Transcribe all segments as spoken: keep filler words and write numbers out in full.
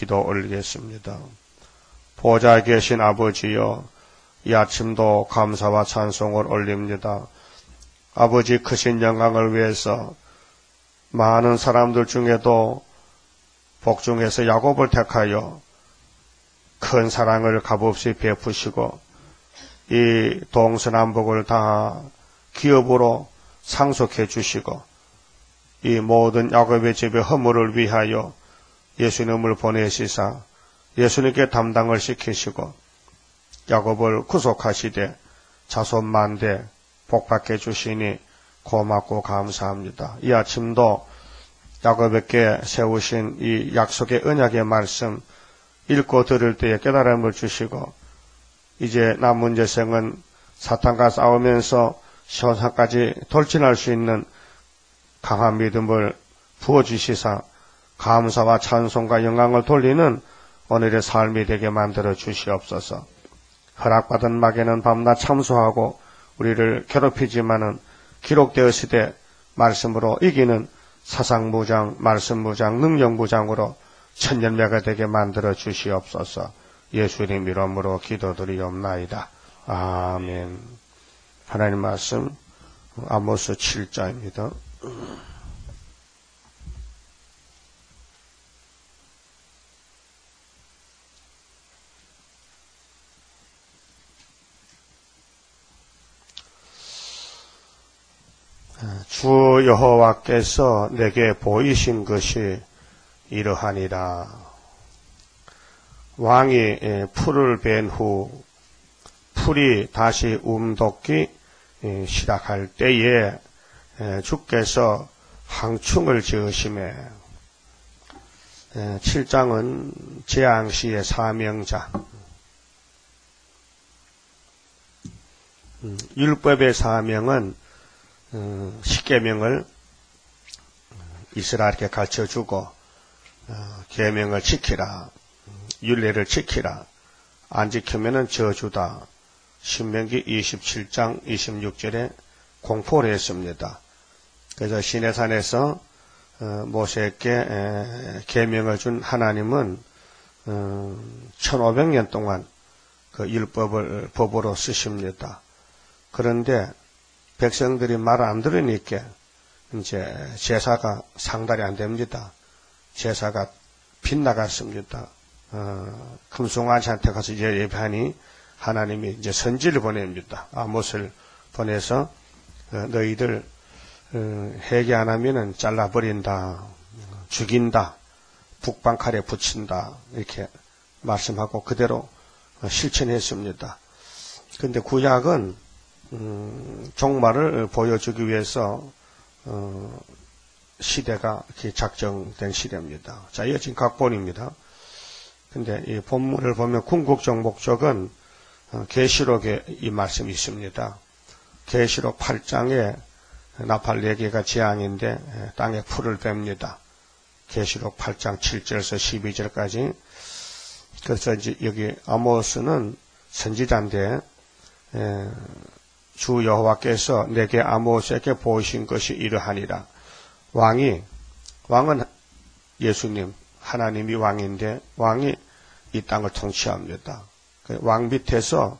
기도 올리겠습니다. 보좌에 계신 아버지여, 이 아침도 감사와 찬송을 올립니다. 아버지 크신 영광을 위해서 많은 사람들 중에도 복중에서 야곱을 택하여 큰 사랑을 값없이 베푸시고 이 동서남북을 다 기업으로 상속해 주시고 이 모든 야곱의 집의 허물을 위하여 예수님을 보내시사 예수님께 담당을 시키시고 야곱을 구속하시되 자손 만대 복받게 주시니 고맙고 감사합니다. 이 아침도 야곱에게 세우신 이 약속의 언약의 말씀 읽고 들을 때에 깨달음을 주시고 이제 남은 여생은 사탄과 싸우면서 시온산까지 돌진할 수 있는 강한 믿음을 부어주시사 감사와 찬송과 영광을 돌리는 오늘의 삶이 되게 만들어 주시옵소서. 허락받은 막에는 밤낮 참수하고 우리를 괴롭히지만은 기록되었으되 말씀으로 이기는 사상무장, 말씀무장, 능력무장으로 천년매가 되게 만들어 주시옵소서. 예수님 이름으로 기도드리옵나이다. 아멘. 하나님 말씀 아모스 칠 장입니다. 주 여호와께서 내게 보이신 것이 이러하니라. 왕이 풀을 벤 후 풀이 다시 움돋기 시작할 때에 주께서 황충을 지으심에 칠 장은 재앙시의 사명자, 율법의 사명은 십계명을 이스라엘에게 가르쳐주고 계명을 지키라, 율례를 지키라, 안 지키면은 저주다. 신명기 이십칠 장 이십육 절에 공포를 했습니다. 그래서 시내산에서 모세에게 계명을 준 하나님은 천오백 년 동안 그 율법을 법으로 쓰십니다. 그런데 백성들이 말을 안 들으니까 이제 제사가 상달이 안 됩니다. 제사가 빗나갔습니다. 어, 금송아지한테 가서 이제 예배하니 하나님이 이제 선지를 보냅니다. 아못을 보내서 어, 너희들 어, 회개 안 하면은 잘라버린다, 죽인다, 북방칼에 붙인다 이렇게 말씀하고 그대로 어, 실천했습니다. 그런데 구약은 음, 종말을 보여주기 위해서 어, 시대가 이렇게 작정된 시대입니다. 자, 이거 지금 각본입니다. 근데 이 본문을 보면 궁극적 목적은 어, 계시록에 이 말씀이 있습니다. 계시록 팔 장에 나팔 네 개가 재앙인데 땅에 풀을 뺍니다. 계시록 팔 장 칠 절에서 십이 절까지. 그래서 이제 여기 아모스는 선지자인데 에, 주 여호와께서 내게 아모스에게 보이신 것이 이러하니라. 왕이, 왕은 예수님, 하나님이 왕인데 왕이 이 땅을 통치합니다. 왕 밑에서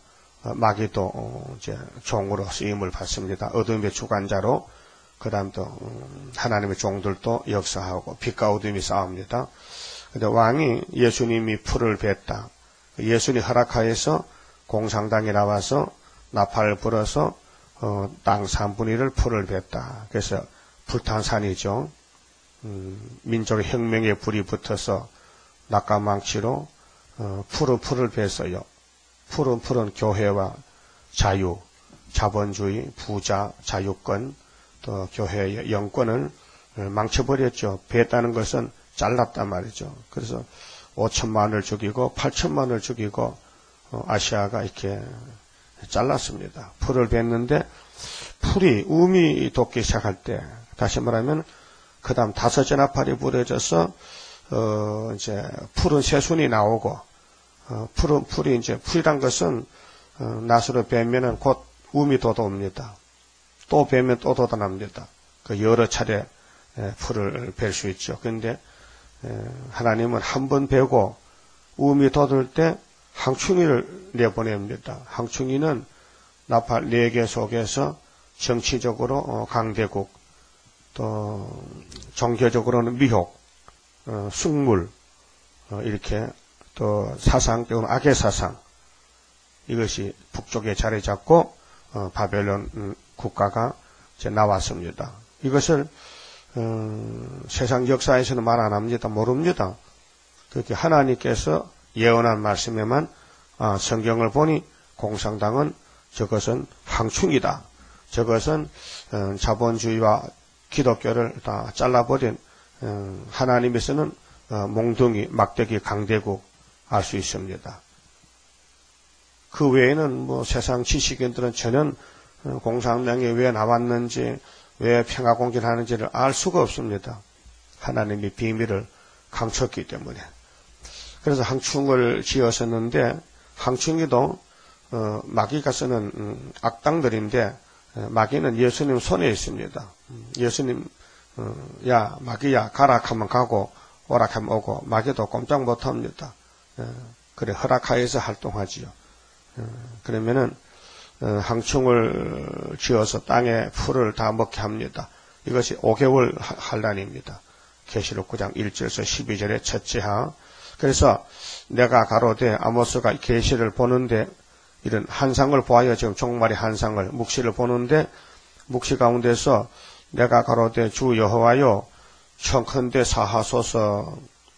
마귀도 이제 종으로 쓰임을 받습니다. 어둠의 주관자로. 그 다음 또 하나님의 종들도 역사하고 빛과 어둠이 싸웁니다. 근데 왕이 예수님이 풀을 뱉다. 예수님 허락하여서 공상당에 나와서 나팔을 불어서 어, 땅 삼분의 일을 풀을 뱉다. 그래서 불탄산이죠. 음, 민족의 혁명에 불이 붙어서 낙가망치로 어, 풀은 풀을 뱉어요. 풀은 풀은 교회와 자유, 자본주의, 부자, 자유권, 또 교회의 영권을 망쳐버렸죠. 뱉다는 것은 잘랐단 말이죠. 그래서 오천만을 죽이고 팔천만을 죽이고 어, 아시아가 이렇게 잘랐습니다. 풀을 뱉는데 풀이 음이 돋기 시작할 때, 다시 말하면 그 다음 다섯 전화팔이 부러져서 어 이제 푸른 새순이 나오고 어 푸른 풀이 이제 풀이란 것은 어, 낫으로 뵈면은 곧 음이 돋아옵니다. 또 뵈면 또 돋아납니다. 그 여러 차례 에, 풀을 뵐 수 있죠. 그런데 하나님은 한 번 베고 우음이 돋을 때 항충이를 내보냅니다. 항충이는 나팔 네 개 속에서 정치적으로 강대국, 또 종교적으로는 미혹, 숙물, 이렇게 또 사상적으로 악의 사상, 이것이 북쪽에 자리 잡고 바벨론 국가가 이제 나왔습니다. 이것을 어, 세상 역사에서는 말 안 합니다. 모릅니다. 그렇게 하나님께서 예언한 말씀에만 아, 성경을 보니 공산당은 저것은 항충이다. 저것은 어, 자본주의와 기독교를 다 잘라버린 어, 하나님에서는 어, 몽둥이, 막대기, 강대국 알 수 있습니다. 그 외에는 뭐 세상 지식인들은 전혀 어, 공산당이 왜 나왔는지 왜 평화공존하는지를 알 수가 없습니다. 하나님이 비밀을 감췄기 때문에. 그래서 항충을 지었었는데 항충이도 어, 마귀가 쓰는 음, 악당들인데 마귀는 예수님 손에 있습니다. 예수님 어, 야 마귀야 가라 하면 가고 오라 하면 오고 마귀도 꼼짝 못합니다. 어, 그래 허락하여서 활동하지요. 어, 그러면은 어, 항충을 지어서 땅에 풀을 다 먹게 합니다. 이것이 오 개월 환란입니다. 계시록 구 장 일 절에서 십이 절의 첫째 하. 그래서 내가 가로되 아모스가 계시를 보는데 이런 한상을 보아요. 지금 종말의 한상을 묵시를 보는데 묵시 가운데서 내가 가로되 주 여호와여 청컨대 사하소서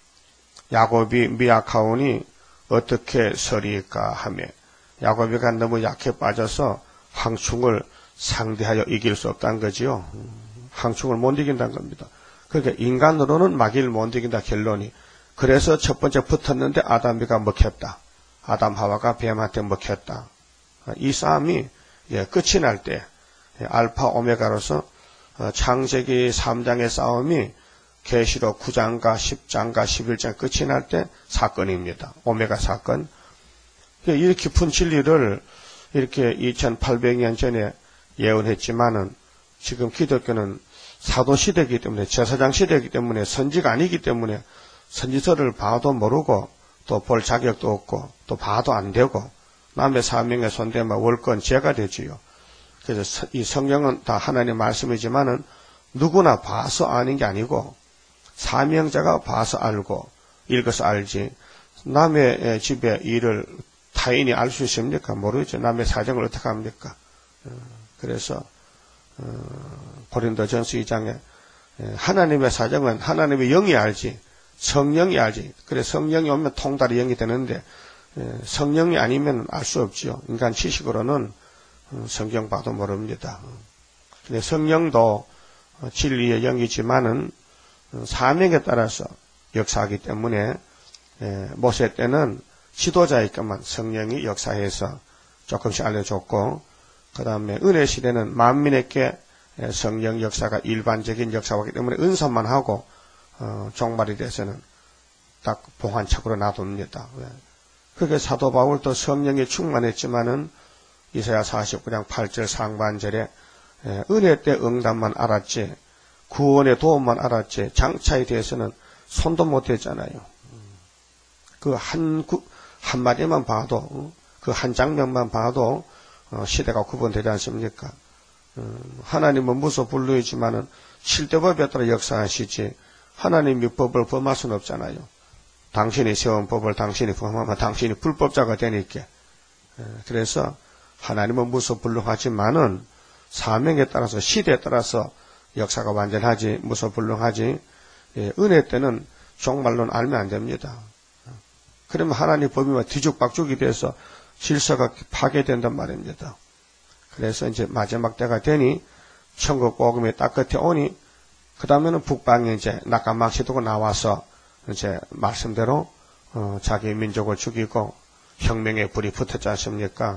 야곱이 미약하오니 어떻게 서리까 하며 야곱이가 너무 약해 빠져서 항충을 상대하여 이길 수 없다는 거지요. 항충을 못 이긴다는 겁니다. 그러니까 인간으로는 마귀를 못 이긴다 결론이. 그래서 첫 번째 붙었는데 아담이가 먹혔다. 아담 하와가 뱀한테 먹혔다. 이 싸움이 끝이 날 때 알파 오메가로서 창세기 삼 장의 싸움이 계시록 구 장과 십 장과 십일 장 끝이 날 때 사건입니다. 오메가 사건. 이 깊은 진리를 이렇게 이천팔백 년 전에 예언했지만은 지금 기독교는 사도시대이기 때문에 제사장 시대이기 때문에 선지가 아니기 때문에 선지서를 봐도 모르고 또 볼 자격도 없고 또 봐도 안 되고 남의 사명에 손대면 월권 죄가 되지요. 그래서 이 성경은 다 하나님의 말씀이지만은 누구나 봐서 아는 게 아니고 사명자가 봐서 알고 읽어서 알지 남의 집에 일을 타인이 알 수 있습니까? 모르죠. 남의 사정을 어떻게 합니까? 그래서 고린도전서 이 장에 하나님의 사정은 하나님의 영이 알지 성령이 알지. 그래 성령이 오면 통달이 영이 되는데 성령이 아니면 알 수 없지요. 인간 지식으로는 성경 봐도 모릅니다. 근데 성령도 진리의 영이지만은 사명에 따라서 역사하기 때문에 모세 때는 지도자이니까만 성령이 역사해서 조금씩 알려줬고 그 다음에 은혜 시대는 만민에게 성령 역사가 일반적인 역사이기 때문에 은사만 하고 어, 종말이 돼서는 딱 봉환책으로 놔둡니다. 그게 사도 바울도 성령이 충만했지만은 이사야 사십구 장 팔 절 상반절에 은혜 때 응답만 알았지 구원의 도움만 알았지 장차에 대해서는 손도 못 댔잖아요. 그 한 한마디만 봐도 그 한 장면만 봐도 시대가 구분되지 않습니까? 하나님은 무소 불능이지만은 실대법에 따라 역사하시지 하나님이 법을 범할 수는 없잖아요. 당신이 세운 법을 당신이 범하면 당신이 불법자가 되니까. 그래서 하나님은 무소 불능하지만은 사명에 따라서 시대에 따라서 역사가 완전하지 무소 불능하지 은혜 때는 종말론 알면 안 됩니다. 그러면 하나님 법이면 뒤죽박죽이 돼서 질서가 파괴된단 말입니다. 그래서 이제 마지막 때가 되니 천국 복음이 딱 끝에 오니 그 다음에는 북방에 이제 낙감망치 두고 나와서 이제 말씀대로 어 자기 민족을 죽이고 혁명의 불이 붙었지 않습니까?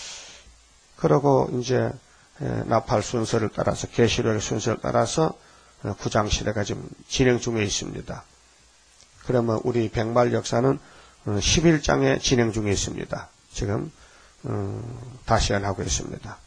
그러고 이제 나팔 순서를 따라서 계시록의 순서를 따라서 구 장 시대가 지금 진행 중에 있습니다. 그러면 우리 백말 역사는 십일 장에 진행 중에 있습니다. 지금 다시 연하고 있습니다.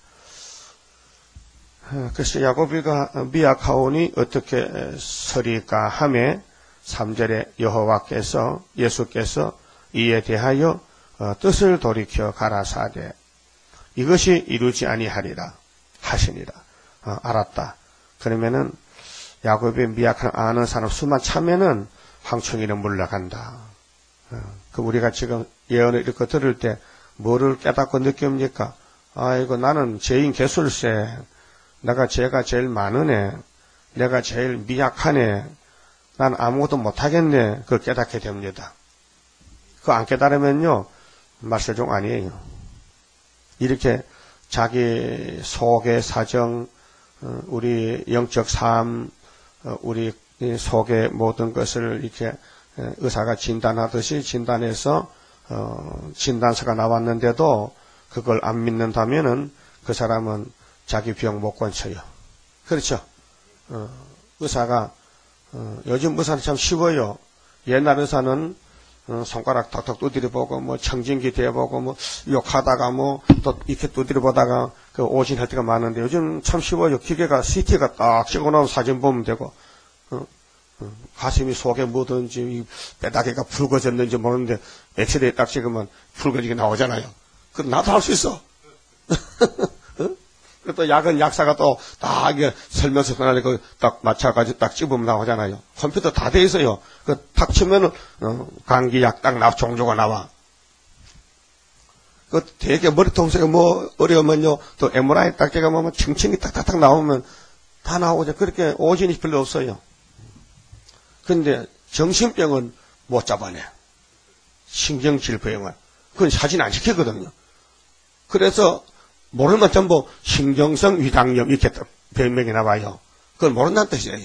그래서 야곱이가 미약하오니 어떻게 서리까 하며 삼 절에 여호와께서 예수께서 이에 대하여 어, 뜻을 돌이켜 가라사대 이것이 이루지 아니하리라 하시니라. 어, 알았다. 그러면은 야곱의 미약한 아는 사람 수만 차면은 황충이는 물러간다. 어, 그 우리가 지금 예언을 이렇게 들을 때 뭐를 깨닫고 느낍니까? 아이고 나는 죄인 개술세. 내가 죄가 제일 많으네. 내가 제일 미약하네. 난 아무것도 못하겠네. 그걸 깨닫게 됩니다. 그거 안 깨달으면요 말세종 아니에요. 이렇게 자기 속의 사정, 우리 영적 삶, 우리 속의 모든 것을 이렇게 의사가 진단하듯이 진단해서 진단서가 나왔는데도 그걸 안 믿는다면은 그 사람은 자기 병 못 고쳐요. 그렇죠? 의사가 요즘 의사는 참 쉬워요. 옛날 의사는 어, 손가락 턱턱 두드려 보고, 뭐, 청진기 대보고, 뭐, 욕하다가, 뭐, 또, 이렇게 두드려 보다가, 그, 오진할 때가 많은데, 요즘 참 쉬워요. 기계가, 씨티가 딱 찍어 나오면 사진 보면 되고, 어, 어, 가슴이 속에 묻은지, 뼈다귀가 붉어졌는지 모르는데, 엑스레이 딱 찍으면 붉어지게 나오잖아요. 그, 나도 할 수 있어. 어? 또 약은 약사가 또 딱 이게 설명서 하나 그 딱 맞춰가지고 딱 집으면 나오잖아요. 컴퓨터 다 돼 있어요. 그 탁 치면은 어, 감기약 딱 나 종조가 나와. 그 되게 머리통수가 뭐 어려우면요 또 엠알아이 딱 제가 뭐 층층이 딱딱딱 나오면 다 나오죠. 그렇게 오진이 별로 없어요. 근데 정신병은 못 잡아내. 신경질병은 그건 사진 안 시키거든요. 그래서 모르면 전부 신경성 위장염 이렇게 병명이 나와요. 그걸 모른다는 뜻이에요.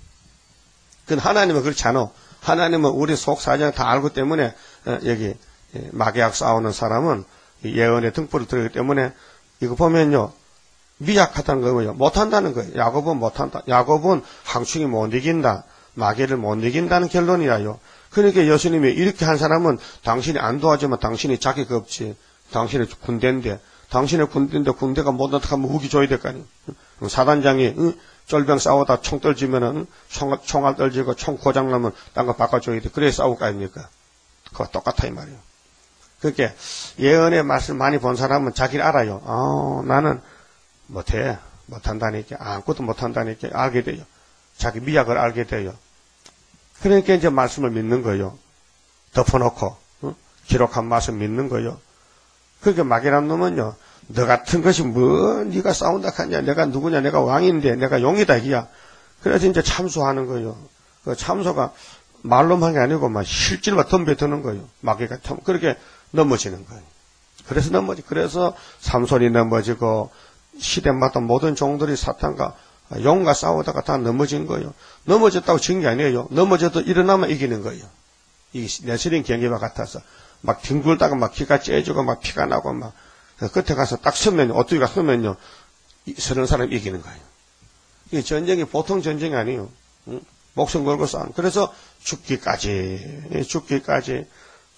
그건 하나님은 그렇지 않아. 하나님은 우리 속 사정 다 알고 때문에 여기 마귀약 싸우는 사람은 예언의 등불을 들기 때문에 이거 보면요 미약하다는 거예요. 못한다는 거예요. 야곱은 못한다. 야곱은 황충이 못 이긴다. 마귀를 못 이긴다는 결론이라요. 그러니까 예수님이 이렇게 한 사람은 당신이 안 도와주면 당신이 자기가 없지. 당신의 군대인데 당신의 군대인데 군대가 못 나타나면 무기 줘야 될 거 아니에요. 사단장이 응? 쫄병 싸우다 총 떨지면은 총, 총알 떨지고 총 고장나면 딴 거 바꿔줘야 돼. 그래야 싸울 거 아닙니까? 그거 똑같아 이 말이에요. 그렇게 예언의 말씀 많이 본 사람은 자기를 알아요. 아, 나는 못해. 못한다니까. 아무것도 못한다니까. 알게 돼요. 자기 미약을 알게 돼요. 그러니까 이제 말씀을 믿는 거예요. 덮어놓고 응? 기록한 말씀 믿는 거예요. 그렇게 마귀란 놈은요, 너 같은 것이 뭐, 네가 싸운다 하냐, 내가 누구냐, 내가 왕인데, 내가 용이다, 이야. 그래서 이제 참소하는 거예요. 그 참소가 말로만 게 아니고, 막 실질로 덤벼드는 거예요. 마귀가 참, 그렇게 넘어지는 거예요. 그래서 넘어지, 그래서 삼손이 넘어지고, 시대마다 모든 종들이 사탄과 용과 싸우다가 다 넘어진 거예요. 넘어졌다고 진 게 아니에요. 넘어져도 일어나면 이기는 거예요. 이게 내스린 경기와 같아서. 막 뒹굴다가 막 기가 째지고 막 피가 나고 막 끝에 가서 딱 서면 어떻게가 서면요 서는 사람 이기는 거예요. 이 전쟁이 보통 전쟁이 아니에요. 응? 목숨 걸고 싸움. 그래서 죽기까지 죽기까지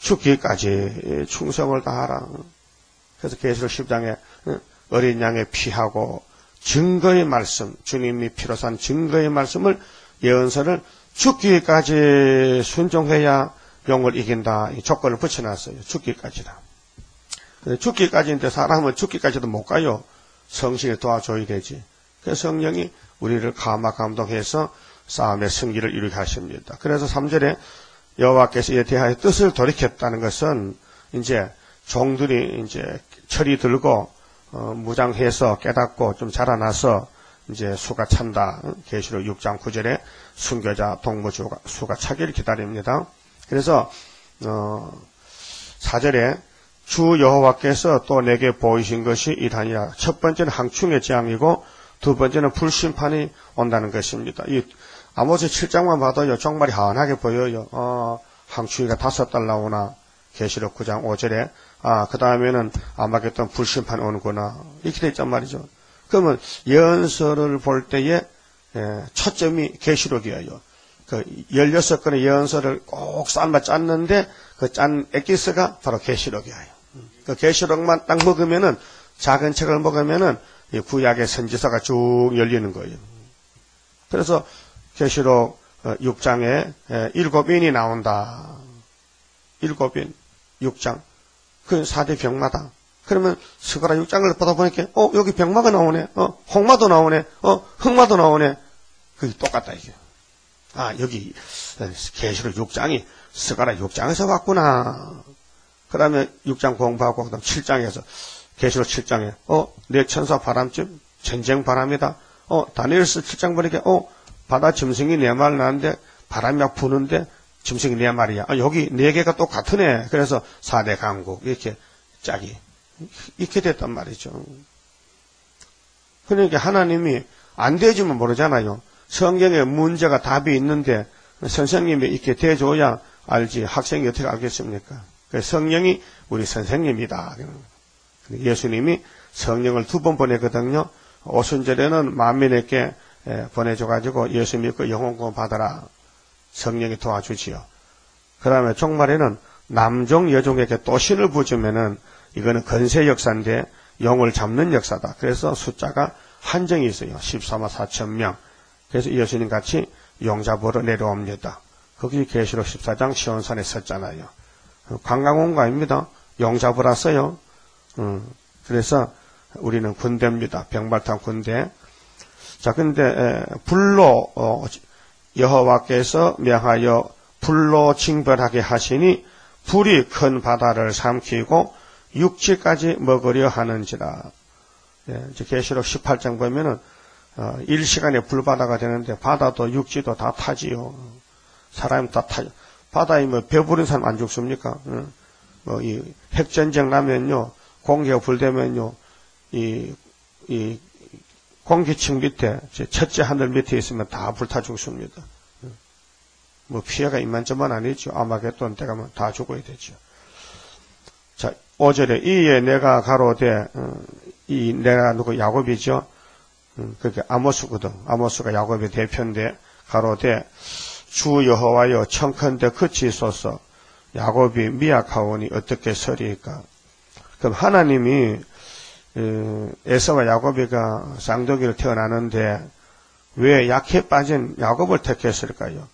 죽기까지 충성을 다하라. 그래서 계시록 십 장에 어린 양의 피하고 증거의 말씀 주님이 피로 산 증거의 말씀을 예언서를 죽기까지 순종해야 용을 이긴다. 이 조건을 붙여놨어요. 죽기까지다. 죽기까지인데 사람은 죽기까지도 못 가요. 성신이 도와줘야 되지. 그래서 성령이 우리를 감화 감동해서 싸움의 승리를 이루게 하십니다. 그래서 삼 절에 여호와께서 이에 대하여 뜻을 돌이켰다는 것은 이제 종들이 이제 철이 들고 어, 무장해서 깨닫고 좀 자라나서 이제 수가 찬다. 계시록 육 장 구 절에 순교자 동무주가 수가 차기를 기다립니다. 그래서 어, 사 절에 주 여호와께서 또 내게 보이신 것이 이러하니라. 첫 번째는 황충의 재앙이고 두 번째는 불심판이 온다는 것입니다. 이 아모스 칠 장만 봐도요 정말이 환하게 보여요. 어, 황충이가 다섯 달 나오나. 계시록 구 장 오 절에 아, 그 다음에는 아마겟돈 불심판이 오는구나. 이렇게 돼 있단 말이죠. 그러면 예언서를 볼 때에 예, 초점이 계시록이에요. 그 열여섯 건의 예언서를 꼭 삶아 짰는데 그 짠 엑기스가 바로 계시록이에요. 그 계시록만 딱 먹으면은 작은 책을 먹으면은 이 구약의 선지서가 쭉 열리는 거예요. 그래서 계시록 육 장에 일곱 인이 나온다. 일곱 인, 육 장. 그 사 대 병마다. 그러면 스가랴 육 장을 보다 보니까 어 여기 병마가 나오네. 어 홍마도 나오네. 어 흑마도 나오네. 그게 똑같다 이게. 아 여기 계시록 육 장이 스가랴 육 장에서 왔구나. 그 다음에 육 장 공부하고 그 다음 칠 장에서 계시록 칠 장에 어 내 천사 바람쯤 전쟁 바람이다. 어 다니엘서 칠 장 보니까 어 바다 짐승이 네 말 나는데 바람이 막 부는데 짐승이 네 말이야. 아, 여기 네 개가 똑같으네. 그래서 사 대 강국 이렇게 짝이 이렇게 됐단 말이죠. 그러니까 하나님이 안 대주면 모르잖아요. 성경에 문제가 답이 있는데 선생님이 이렇게 대줘야 알지 학생이 어떻게 알겠습니까? 성령이 우리 선생님이다. 예수님이 성령을 두 번 보내거든요. 오순절에는 만민에게 보내줘가지고 예수 믿고 영혼구원 받아라. 성령이 도와주지요. 그 다음에 종말에는 남종 여종에게 또 신을 부주면은 이거는 건세 역사인데 영을 잡는 역사다. 그래서 숫자가 한정이 있어요. 십사만 사천 명. 그래서 예수님 같이 용 잡으러 내려옵니다. 거기 계시록 십사 장 시온산에 섰잖아요. 관광 온 거 아닙니다. 용 잡으러 왔어요. 음, 그래서 우리는 군대입니다. 병발탄 군대. 자, 근데 에, 불로 어, 여호와께서 명하여 불로 징벌하게 하시니 불이 큰 바다를 삼키고 육지까지 먹으려 하는지라. 예, 이제 계시록 십팔 장 보면은 어, 일 시간에 불바다가 되는데 바다도 육지도 다 타지요. 사람이 다 타죠. 바다에 뭐 배부른 사람 안 죽습니까? 응? 뭐 이 핵전쟁 나면요, 공기가 불되면요, 이, 이 공기층 밑에 첫째 하늘 밑에 있으면 다 불타 죽습니다. 뭐 피해가 이만저만 아니죠. 아마겟돈 때 가면 다 죽어야 되죠. 자, 오 절에 이에 내가 가로되 어, 이 내가 누구 야곱이죠. 음, 그게 아모스거든. 아모스가 야곱의 대표인데 가로되 주 여호와여 청컨대 그치소서. 야곱이 미약하오니 어떻게 서리이까. 그럼 하나님이 에서와 야곱이가 쌍둥이로 태어나는데 왜 약해 빠진 야곱을 택했을까요?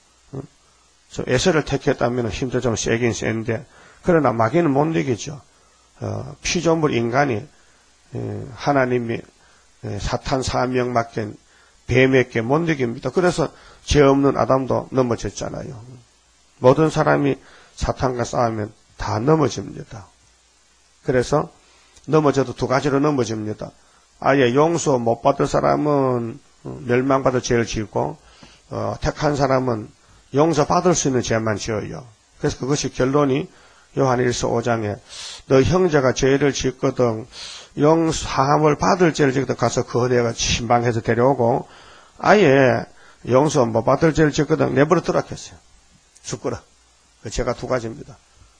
에서를 택했다면 힘도 좀 세긴 센데 그러나 마귀는 못 이기죠. 어, 피조물 인간이 에, 하나님이 에, 사탄 사명 맡긴 뱀에게 못 이깁니다. 그래서 죄 없는 아담도 넘어졌잖아요. 모든 사람이 사탄과 싸우면 다 넘어집니다. 그래서 넘어져도 두 가지로 넘어집니다. 아예 용서 못 받을 사람은 멸망받을 죄를 지고 어, 택한 사람은 용서받을 수 있는 죄만 지어요. 그래서 그것이 결론이 요한일서 오 장에 너 형제가 죄를 짓거든 용서함을 받을 죄를 짓거든 가서 그 내가 신방해서 데려오고 아예 용서 못 받을 죄를 짓거든 내버려 두라 했어요. 죽거라. 그 죄가 두 가지입니다.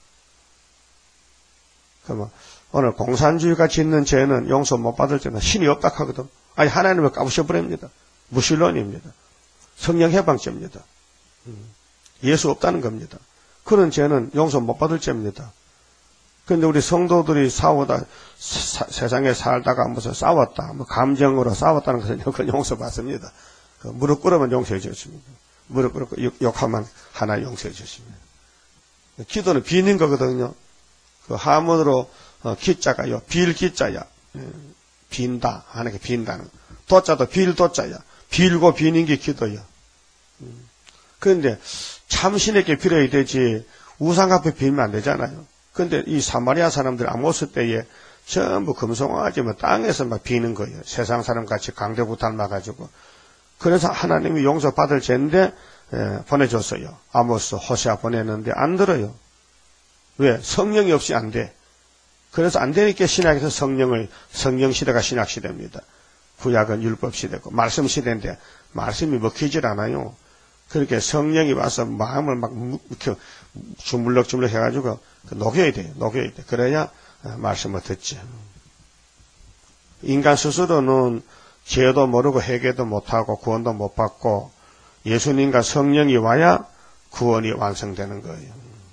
그러면 오늘 공산주의가 짓는 죄는 용서 못 받을 죄는 신이 없다 하거든. 아니 하나님을 까부셔버립니다. 무신론입니다. 성령 해방죄입니다. 예수 없다는 겁니다. 그런 죄는 용서 못 받을 죄입니다. 그런데 우리 성도들이 싸우다 사, 세상에 살다가 무슨 싸웠다, 뭐 감정으로 싸웠다는 것은 그건 용서받습니다. 그 무릎 꿇으면 용서해 주십니다. 무릎 꿇고 욕, 욕하면 하나 용서해 주십니다. 기도는 비는 거거든요. 그 하문으로 어, 기자가요, 빌 기자야. 예, 빈다 하는 게 빈다는. 도자도 빌 도자야. 빌고 비는 게 기도야. 음. 그런데 참신에게 빌어야 되지 우상 앞에 빌면 안 되잖아요. 그런데 이 사마리아 사람들 아모스 때에 전부 금송아지 뭐 땅에서 막 비는 거예요. 세상 사람 같이 강대부 닮아가지고. 그래서 하나님이 용서받을 죄인데 예, 보내줬어요. 아모스, 호세아 보냈는데 안 들어요. 왜? 성령이 없이 안 돼. 그래서 안 되니까 신약에서 성령을, 성령 시대가 신약 시대입니다. 구약은 율법 시대고, 말씀 시대인데, 말씀이 먹히질 않아요. 그렇게 성령이 와서 마음을 막, 이렇게 주물럭주물럭 해가지고, 녹여야 돼요. 녹여야 돼. 그래야 말씀을 듣지. 인간 스스로는 죄도 모르고 회개도 못하고 구원도 못 받고, 예수님과 성령이 와야 구원이 완성되는 거예요.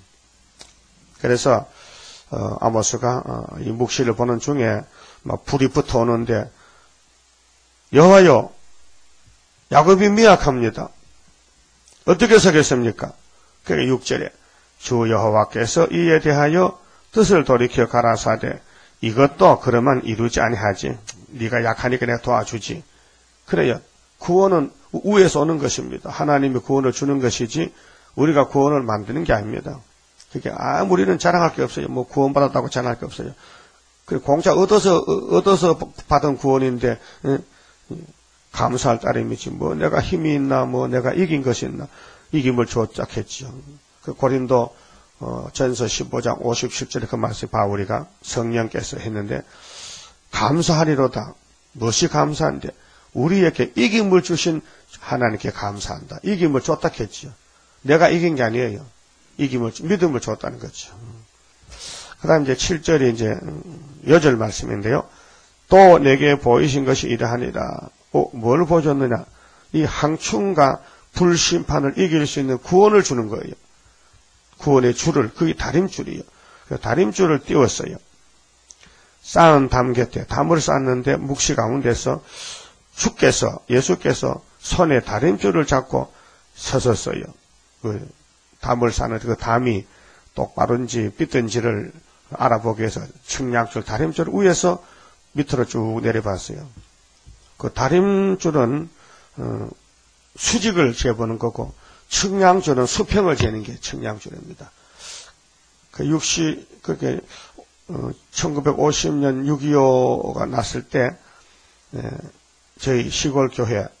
그래서 어, 아모스가 어, 이 묵시를 보는 중에 막 불이 붙어오는데 여호와여 야곱이 미약합니다. 어떻게 서겠습니까? 그게 육 절에 주 여호와께서 이에 대하여 뜻을 돌이켜 가라사대 이것도 그러면 이루지 아니하지. 네가 약하니까 내가 도와주지. 그래요. 구원은 위에서 오는 것입니다. 하나님이 구원을 주는 것이지 우리가 구원을 만드는 게 아닙니다. 그게 아무 우리는 자랑할 게 없어요. 뭐 구원받았다고 자랑할 게 없어요. 그 공짜 얻어서 얻어서 받은 구원인데 감사할 따름이지. 뭐 내가 힘이 있나, 뭐 내가 이긴 것이 있나, 이김을 줬작했지요. 그 고린도 어, 전서 십오 장 오십칠 절에 그 말씀 바울이가 성령께서 했는데 감사하리로다. 무엇이 감사한데? 우리에게 이김을 주신 하나님께 감사한다. 이김을 줬다 했지요. 내가 이긴 게 아니에요. 이김을, 믿음을 줬다는 거죠. 그 다음 이제 칠 절이 이제 여절 말씀인데요. 또 내게 보이신 것이 이러하니라. 어, 뭘 보여줬느냐? 이 항충과 불심판을 이길 수 있는 구원을 주는 거예요. 구원의 줄을, 그게 다림줄이에요. 다림줄을 띄웠어요. 쌓은 담 곁에 담을 쌓는데 묵시 가운데서 주께서, 예수께서 손에 다림줄을 잡고 서셨어요. 그 담을 쌓는 그 담이 똑바른지 삐든지를 알아보기 위해서 측량줄, 다림줄 위에서 밑으로 쭉 내려봤어요. 그 다림줄은 어, 수직을 재보는 거고 측량줄은 수평을 재는 게 측량줄입니다. 그 육시 그게 어, 천구백오십 년 육이오가 났을 때 에, 저희 시골 교회 에,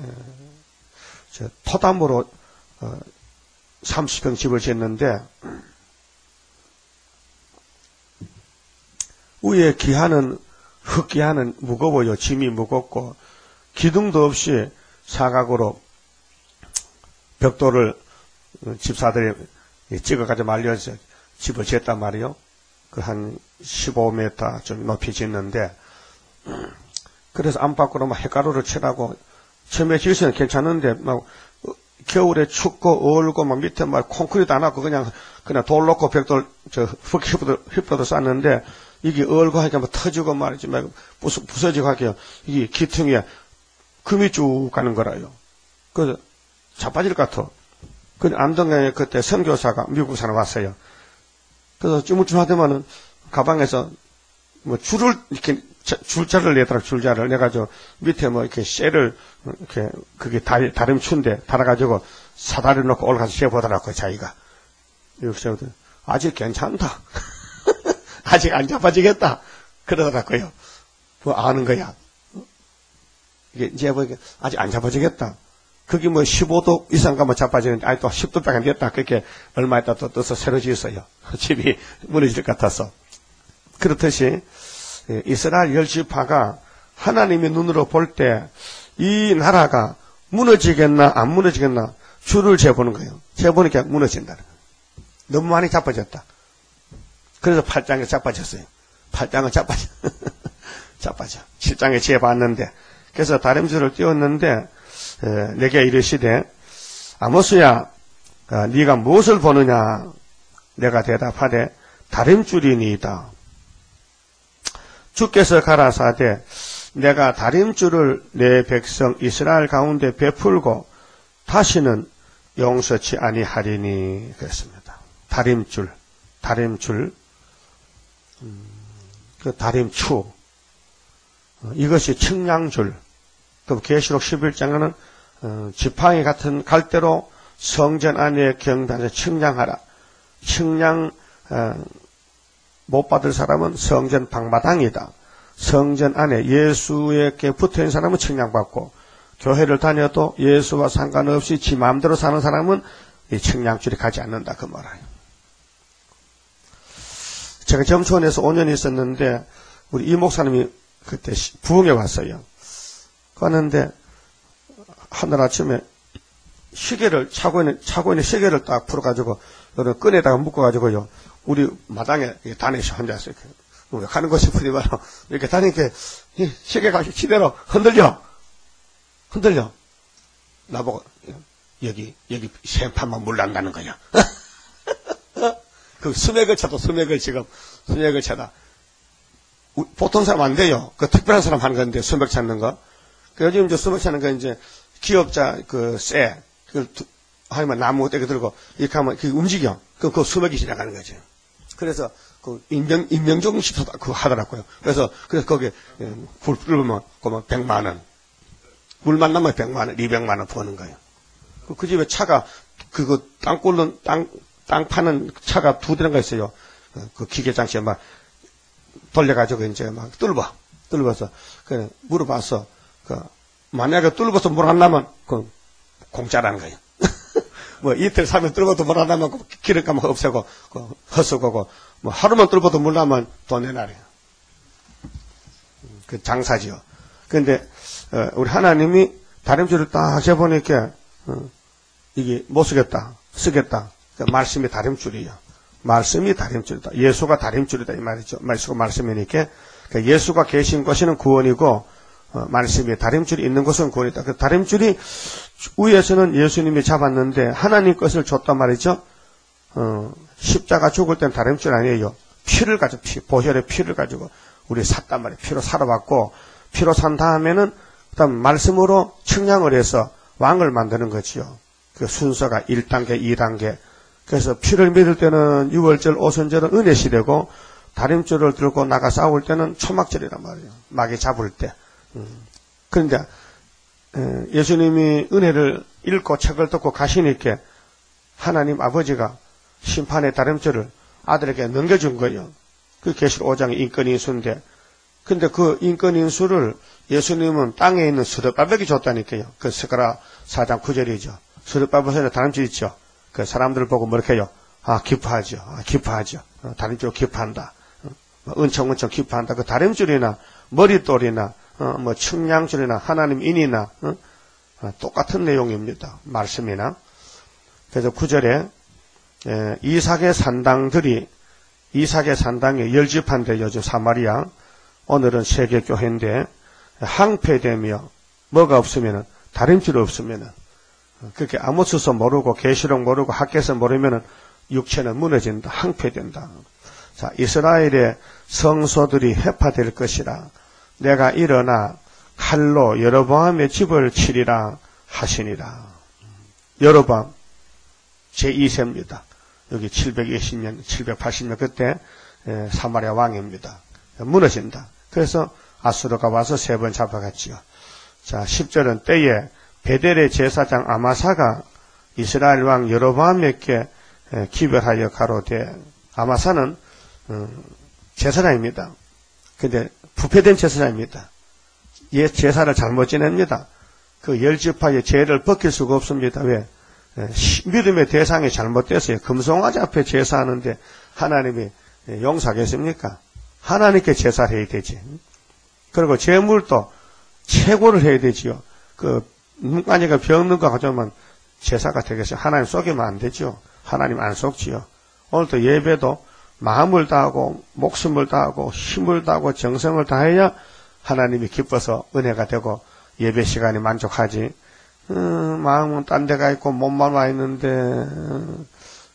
저 토담으로 어, 삼십 평 집을 짓는데 위에 기한은 흙기한은 무거워요. 짐이 무겁고 기둥도 없이 사각으로 벽돌을 집사들이 찍어가지고 말려서 집을 짓단 말이요. 그 한 십오 미터 좀 높이 짓는데 그래서 안팎으로 막 해가루를 칠하고 처음에 지으면 괜찮은데 막 겨울에 춥고 얼고 막 밑에 막 콘크리트 안 하고 그냥 그냥 돌 놓고 벽돌 저 힙도 힙도 쌌는데 이게 얼고 하니까 막 터지고 말이지 막 부서, 부서지고 하게요. 이게 기퉁에 금이 쭉 가는 거라요. 그래서 자빠질 것 같아. 그 안동에 그때 선교사가 미국 사람 왔어요. 그래서 쭈물쭈물하더만은 가방에서 뭐 줄을 이렇게 줄자를 내더라. 줄자를 내가지고 밑에 뭐 이렇게 쇠를 이렇게 그게 다리 다림추인데 달아가지고 사다리 놓고 올라가서 재보더라고요. 자기가. 여기서 아직 괜찮다. 아직 안 잡아지겠다. 그러더라고요. 뭐 아는 거야. 이게 이제 뭐 아직 안 잡아지겠다. 그게 뭐 십오 도 이상 가면 자빠지는데 아니 또 십 도밖에 안 됐다. 그렇게 얼마 있다 또 떠서 새로 지었어요. 집이 무너질 것 같아서. 그렇듯이 이스라엘 열 지파가 하나님의 눈으로 볼 때 이 나라가 무너지겠나 안 무너지겠나 줄을 재보는 거예요. 재보니까 무너진다는 거예요. 너무 많이 자빠졌다. 그래서 팔 장에 자빠졌어요. 팔 장은 자빠져. 자빠져. 칠 장에 재봤는데 그래서 다림줄을 띄웠는데 에, 내게 이르시되 아모스야 어, 네가 무엇을 보느냐. 내가 대답하되 다림줄이니이다. 주께서 가라사대 내가 다림줄을 내 백성 이스라엘 가운데 베풀고 다시는 용서치 아니하리니 그랬습니다. 다림줄, 다림줄, 음, 그 다림추 어, 이것이 측량줄. 또 계시록 십일 장에는 어, 지팡이 같은 갈대로 성전 안에 경단에 측량하라. 측량 어, 못 받을 사람은 성전 방마당이다. 성전 안에 예수에게 붙어있는 사람은 측량받고 교회를 다녀도 예수와 상관없이 지 마음대로 사는 사람은 이 측량줄이 가지 않는다 그 말이에요. 제가 점초원에서 오 년 있었는데 우리 이 목사님이 그때 부흥에 왔어요. 갔는데 하늘 아침에 시계를 차고 있는 차고 있는 시계를 딱 풀어가지고 여러 끈에다가 묶어가지고요. 우리 마당에 다니시 혼자서 이렇게 우리가 가는 곳이 풀리면 이렇게 다니니까 이 시계가 시대로 흔들려 흔들려 나보고 여기 여기 생판만 물 난다는 거야. 그 수맥을 차도 수맥을 지금 수맥을 차다. 보통 사람 안 돼요. 그 특별한 사람 하는 건데 수맥 찾는 거. 그 요즘 이제 수맥 찾는 거 이제 기업자 그 쇠 그걸 하면 나무 떼게 들고 이렇게 하면 그게 움직여. 그럼 그 숨어기 시작하는 거죠. 그래서 그 인명 인명종 시도 그 하더라고요. 그래서 그래서 거기에 불 끓으면 그러면 백만 원, 물 만나면 백만 원, 이백만 원 버는 거예요. 그, 그 집에 차가 그거 땅 꼴른 땅 땅 파는 차가 두 대가 있어요. 그 기계 장치에 막 돌려가지고 이제 막 뚫어, 뚫어서 그 물어봤어. 그 만약에 뚫어서 물 안 나면 그 공짜라는 거예요. 뭐 이틀 삼일 뚫어도 물 안 나면 그 기름값 없애고 그 헛수고고 뭐 하루만 뚫어도 물 나면 돈 내놔래요. 그 장사지요. 그런데 어, 우리 하나님이 다림줄을 딱 재보니까 어, 이게 못 쓰겠다, 쓰겠다. 그 말씀이 다림줄이에요. 말씀이 다림줄이다. 예수가 다림줄이다 이 말이죠. 말씀과 말씀이니까 그 예수가 계신 곳에는 구원이고 어, 말씀이 다림줄이 있는 곳은 구원이다. 그 다림줄이 위에서는 예수님이 잡았는데 하나님 것을 줬단 말이죠. 어, 십자가 죽을 땐 다림줄 아니에요. 피를 가지고 피, 보혈의 피를 가지고 우리 샀단 말이에요. 피로 살아봤고 피로 산 다음에는 그다음 말씀으로 측량을 해서 왕을 만드는 거지요. 그 순서가 일 단계, 이 단계. 그래서 피를 믿을 때는 유월절, 오순절은 은혜 시대고 다림줄을 들고 나가 싸울 때는 초막절이란 말이에요. 마귀 잡을 때. 음. 그런데 예수님이 은혜를 읽고 책을 듣고 가시니까 하나님 아버지가 심판의 다림줄을 아들에게 넘겨준 거예요. 그 계시록 오 장의 인권인수인데 근데 그 인권인수를 예수님은 땅에 있는 스룹바벨에게 줬다니까요. 그 스가랴 사 장 구 절이죠. 스룹바벨에 다림줄 있죠. 그 사람들을 보고 뭐렇게 해요? 아, 기뻐하죠. 아, 기뻐하죠. 어, 다림줄 기뻐한다. 어, 은총, 은총 기뻐한다. 그 다림줄이나 머릿돌이나, 어, 뭐, 측량줄이나 하나님 인이나, 어? 어, 똑같은 내용입니다. 말씀이나. 그래서 구 절에, 에, 이삭의 산당들이, 이삭의 산당이 열집한데 요즘 사마리아, 오늘은 세계교회인데, 항폐되며, 뭐가 없으면은, 다림줄 없으면은, 그렇게 아모스서 모르고 계시록 모르고 학개서 모르면은 육체는 무너진다. 항폐된다. 자, 이스라엘의 성소들이 해파될 것이라 내가 일어나 칼로 여로보암의 집을 치리라 하시니라. 여로보암 제이 세입니다. 여기 칠백이십 년, 칠백팔십 년 그때 사마리아 왕입니다. 무너진다. 그래서 아수르가 와서 세 번 잡아갔지요. 자, 십 절은 때에 베델의 제사장 아마사가 이스라엘 왕 여로보암에게 기별하여 가로되 아마사는 제사장입니다. 근데 부패된 제사장입니다. 옛 제사를 잘못 지냅니다. 그 열 지파의 죄를 벗길 수가 없습니다. 왜? 믿음의 대상이 잘못됐어요. 금송아지 앞에 제사하는데 하나님이 용서하겠습니까? 하나님께 제사를 해야 되지. 그리고 제물도 최고를 해야 되지요. 그 눈가니가 병든 거 가져오면 제사가 되겠어요. 하나님 속이면 안 되죠. 하나님 안 속지요. 오늘도 예배도 마음을 다하고 목숨을 다하고 힘을 다하고 정성을 다해야 하나님이 기뻐서 은혜가 되고 예배 시간이 만족하지. 음, 마음은 딴 데가 있고 몸만 와 있는데 음,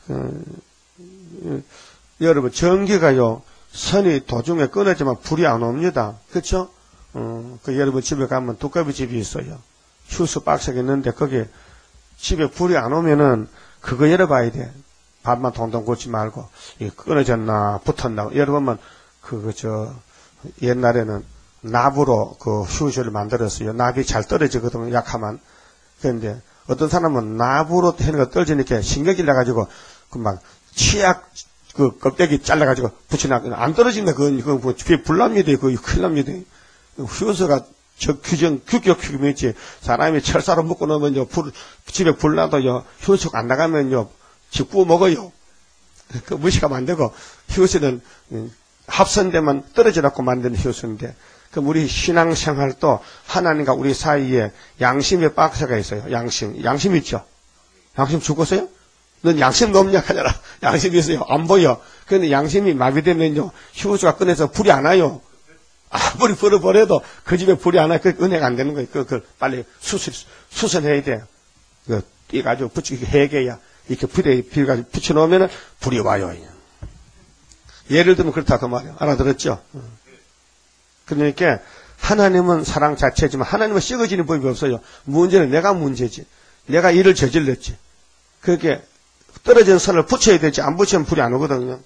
음, 여러분 전기가요 선이 도중에 끊어지면 불이 안 옵니다. 그렇죠? 음, 그 여러분 집에 가면 두꺼비 집이 있어요. 휴스 박스가 있는데 거기에 집에 불이 안 오면은 그거 열어봐야 돼. 밥만 동동 굴지 말고 이 끊어졌나 붙었나 열어보면 그거 저 옛날에는 납으로 그 휴스를 만들었어요. 납이 잘 떨어지거든요. 약하면. 그런데 어떤 사람은 납으로 하는 거 떨어지니까 신경질 나가지고 그 막 치약 그 껍데기 잘라가지고 붙여놔 안 떨어진다. 그건 그 불납니다. 그 큰일 납니다. 휴스가 저 규정, 규격 규정이지. 사람이 철사로 묶고 놓으면요, 불, 집에 불 나도요, 휴식 안 나가면요, 집 구워 먹어요. 그 무시하면 안 되고, 휴식은 합선되면 떨어져갖고 만드는 휴식인데, 그럼 우리 신앙생활도 하나님과 우리 사이에 양심의 박스가 있어요. 양심. 양심 있죠? 양심 죽었어요? 넌 양심 없냐? 하잖아. 양심 있어요. 안 보여. 그런데 양심이 마비되면요, 휴식가 꺼내서 불이 안 와요. 아무리 버려버려도 그 집에 불이 안 와. 그 은혜가 안 되는 거예요. 그, 그, 빨리 수술, 수선해야 돼. 그, 띄가지고 붙이기 해게야. 이렇게 불에, 비가지고 붙여놓으면 불이 와요. 예를 들면 그렇다. 그 말이에요. 알아들었죠? 그러니까 하나님은 사랑 자체지만 하나님은 썩어지는 법이 없어요. 문제는 내가 문제지. 내가 일을 저질렀지. 그렇게 떨어진 선을 붙여야 되지 안 붙이면 불이 안 오거든요.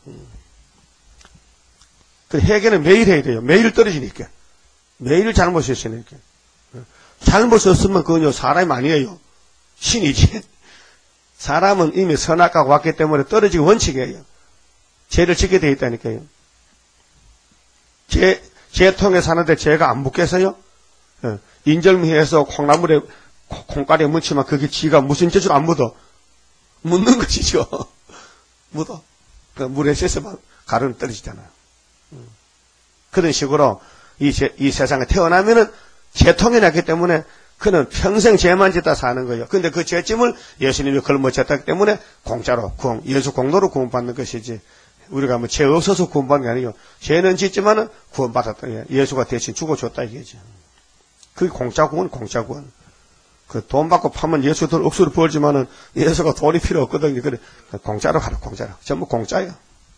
그 회개는 매일 해야 돼요. 매일 떨어지니까. 매일 잘못했으니까. 잘못 없으면 그건요 사람이 아니에요. 신이지. 사람은 이미 선악과가 왔기 때문에 떨어지기 원칙이에요. 죄를 짓게 돼 있다니까요. 죄, 죄통에 사는데 죄가 안 묻겠어요? 인절미해서 콩나물에 콩가루에 묻히면 그게 지가 무슨 죄로 안 묻어? 묻는 것이죠. 묻어. 그 물에 씻으면 가루는 떨어지잖아요. 그런 식으로 이, 제, 이 세상에 태어나면은 죄통이 났기 때문에 그는 평생 죄만 짓다 사는 거예요. 근데 그 죄짐을 예수님이 걸머졌기 때문에 공짜로 구원, 예수 공로로 구원받는 것이지. 우리가 뭐 죄 없어서 구원받는 게 아니에요. 죄는 짓지만은 구원받았다. 예수가 대신 죽어줬다 이거죠. 그게 공짜 구원, 공짜 구원. 그 돈 받고 파면 예수들 억수로 벌지만은 예수가 돈이 필요 없거든요. 그래 공짜로 가라, 공짜로. 전부 공짜예요.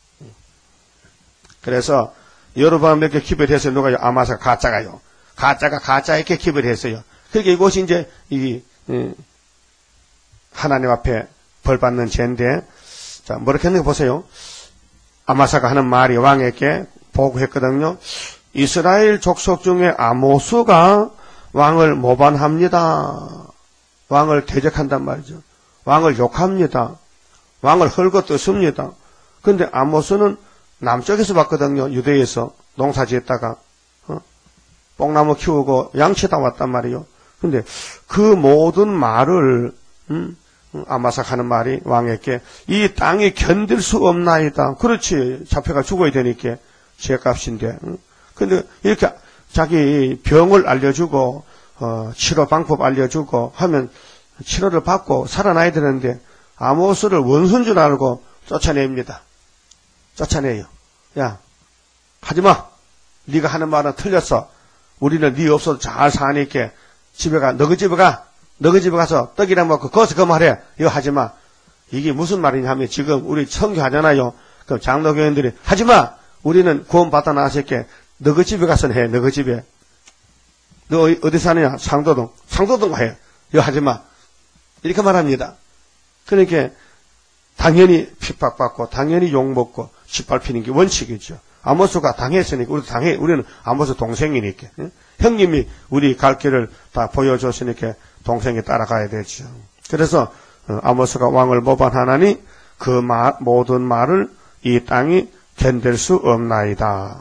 그래서 여러분 몇 개 기별해서 누가요? 아마사 가짜가요. 가짜가 가짜 이렇게 기별했어요. 그러니까 이곳이 이제 이 음, 하나님 앞에 벌 받는 죄인데, 자 뭐렇게 했는가 보세요. 아마사가 하는 말이 왕에게 보고했거든요. 이스라엘 족속 중에 아모스가 왕을 모반합니다. 왕을 대적한단 말이죠. 왕을 욕합니다. 왕을 헐거뜨습니다. 그런데 아모스는 남쪽에서 봤거든요. 유대에서 농사 지었다가 어? 뽕나무 키우고 양치다 왔단 말이에요. 근데 그 모든 말을 음? 아마사 하는 말이 왕에게 이 땅이 견딜 수 없나이다. 그렇지. 잡혀가 죽어야 되니까 죄값인데. 응? 근데 이렇게 자기 병을 알려주고 어, 치료 방법 알려주고 하면 치료를 받고 살아나야 되는데 아모스를 원수인 줄 알고 쫓아냅니다. 쫓아내요. 야 하지마. 네가 하는 말은 틀렸어. 우리는 네 없어도 잘 사니까 집에 가. 너희 집에 가. 너희 집에 가서 떡이랑 먹고 거기서 그 말해. 이거 하지마. 이게 무슨 말이냐 하면 지금 우리 선교하잖아요. 그럼 장로교인들이 하지마. 우리는 구원 받아 나왔을게. 너희 집에 가서 해. 너희 집에. 너 어디 사느냐? 상도동. 상도동 가 해. 이거 하지마. 이렇게 말합니다. 그러니까 당연히 핍박받고 당연히 욕먹고 짓밟히는 게 원칙이죠. 아모스가 당했으니까 우리도 당해. 우리는 아모스 동생이니까. 응? 형님이 우리 갈 길을 다 보여줬으니까 동생이 따라가야 되죠. 그래서 아모스가 왕을 모반하나니 그 말, 모든 말을 이 땅이 견딜 수 없나이다.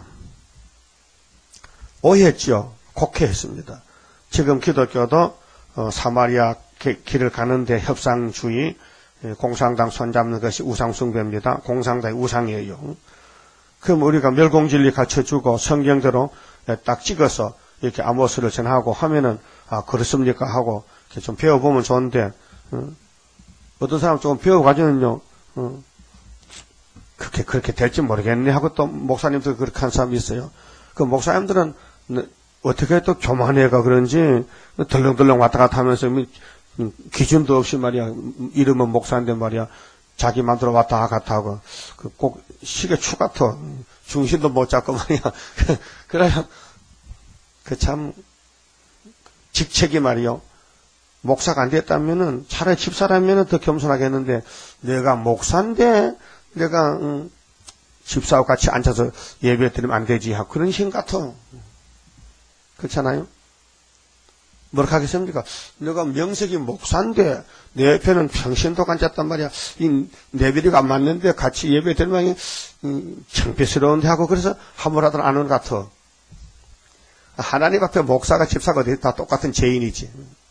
오해했죠. 곡해했습니다. 지금 기독교도 어, 사마리아 길을 가는데 협상주의, 공산당 손잡는 것이 우상숭배입니다. 공산당이 우상이에요. 그럼 우리가 멸공진리 갖춰주고 성경대로 딱 찍어서 이렇게 아모스를 전하고 하면은 아 그렇습니까 하고 이렇게 좀 배워보면 좋은데 어, 어떤 사람 조금 배워가지고는요 어, 그렇게 그렇게 될지 모르겠네 하고 또 목사님들 그렇게 한 사람이 있어요. 그 목사님들은 어떻게 또 교만해가 그런지 덜렁덜렁 왔다 갔다 하면서 기준도 없이 말이야. 이름은 목사인데 말이야. 자기 맘대로 왔다 갔다 하고 그 꼭 시계 추 같아. 중심도 못 잡고 말이야. 그래야 그 참 직책이 말이요. 목사가 안 됐다면은 차라리 집사라면은 더 겸손하겠는데 내가 목사인데 내가 음, 집사하고 같이 앉아서 예배 드리면 안 되지 하고 그런 신 같아. 그렇잖아요? 뭐라고 하겠습니까? 내가 명색이 목사인데 내 옆에는 평신도가 앉았단 말이야. 이 내비리가 안 맞는데 같이 예배 드리면 음, 창피스러운데 하고 그래서 함부로들 안 오는 것 같아. 하나님 앞에 목사가 집사가 어디 다 똑같은 죄인이지.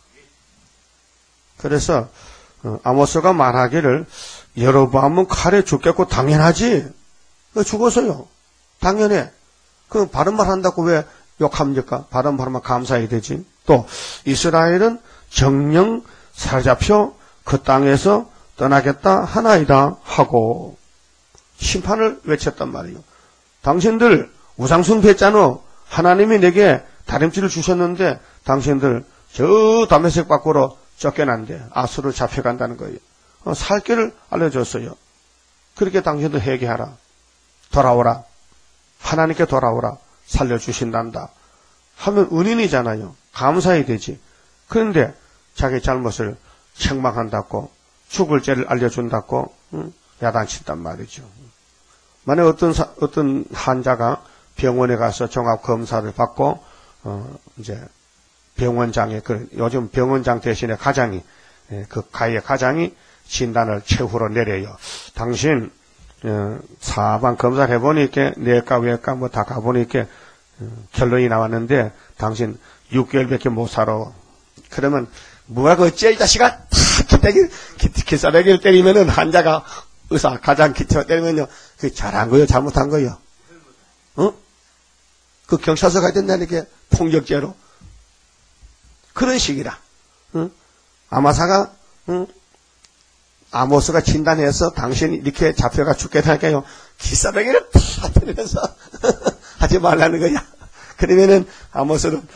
그래서 어, 아모스가 말하기를 여로보암은 칼에 죽겠고 당연하지. 죽었어요. 당연해. 그 바른 말 한다고 왜 욕합니까? 바른 말하면 감사해야 되지. 또 이스라엘은 정령 사로잡혀 그 땅에서 떠나겠다 하나이다 하고 심판을 외쳤단 말이에요. 당신들 우상숭배했잖아. 하나님이 내게 다림질을 주셨는데 당신들 저 다메섹 밖으로 쫓겨난대. 아수르 잡혀간다는 거예요. 어, 살 길을 알려줬어요. 그렇게 당신들 회개하라. 돌아오라. 하나님께 돌아오라. 살려주신단다. 하면 은인이잖아요. 감사해야 되지. 그런데 자기 잘못을 책망한다고 죽을 죄를 알려준다고 응? 야단친단 말이죠. 만약 어떤 사, 어떤 환자가 병원에 가서 종합 검사를 받고 어 이제 병원장에 그 요즘 병원장 대신에 가장이 예, 그 가의 가장이 진단을 최후로 내려요. 당신 어, 사방 검사를 해보니까 내과 외과 뭐 다 가보니까 어, 결론이 나왔는데 당신 육 개월밖에 못 살아. 그러면 뭐가 그 어째 이 자식아 탁 기대기 기사대기를 때리면은 환자가 의사 가장 기타 때리면요 그 잘한 거요 잘못한 거요. 어? 그 경찰서 가야 된다니까 폭력죄로 그런 식이라. 어? 아마사가 어? 아모스가 진단해서 당신이 이렇게 잡혀가 죽겠다니까요. 기사병이를 다 때리면서 하지 말라는 거야. 그러면은 아모스는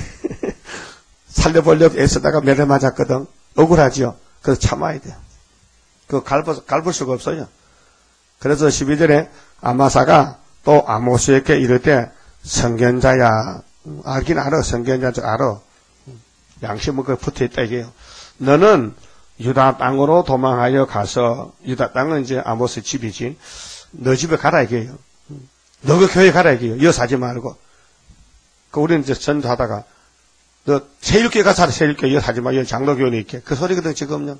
살려보려고 애쓰다가 매를 맞았거든. 억울하죠. 그래서 참아야 돼요. 그거 갈부, 갈불 수가 없어요. 그래서 십이 절에 아마사가 또 아모스에게 이럴 때 선견자야. 알긴 알아. 선견자인 줄 알아. 양심은 그 붙어 있다 이게요. 너는 유다 땅으로 도망하여 가서 유다 땅은 이제 아모스 집이지. 너 집에 가라 이게요. 너 그 교회 가라 이게요. 이어 사지 말고. 그 우리는 이제 전도하다가 너 세일교회 가서 하라. 세일교회 이어 사지 마. 여기 장로교원이 있게. 그 소리거든 지금요.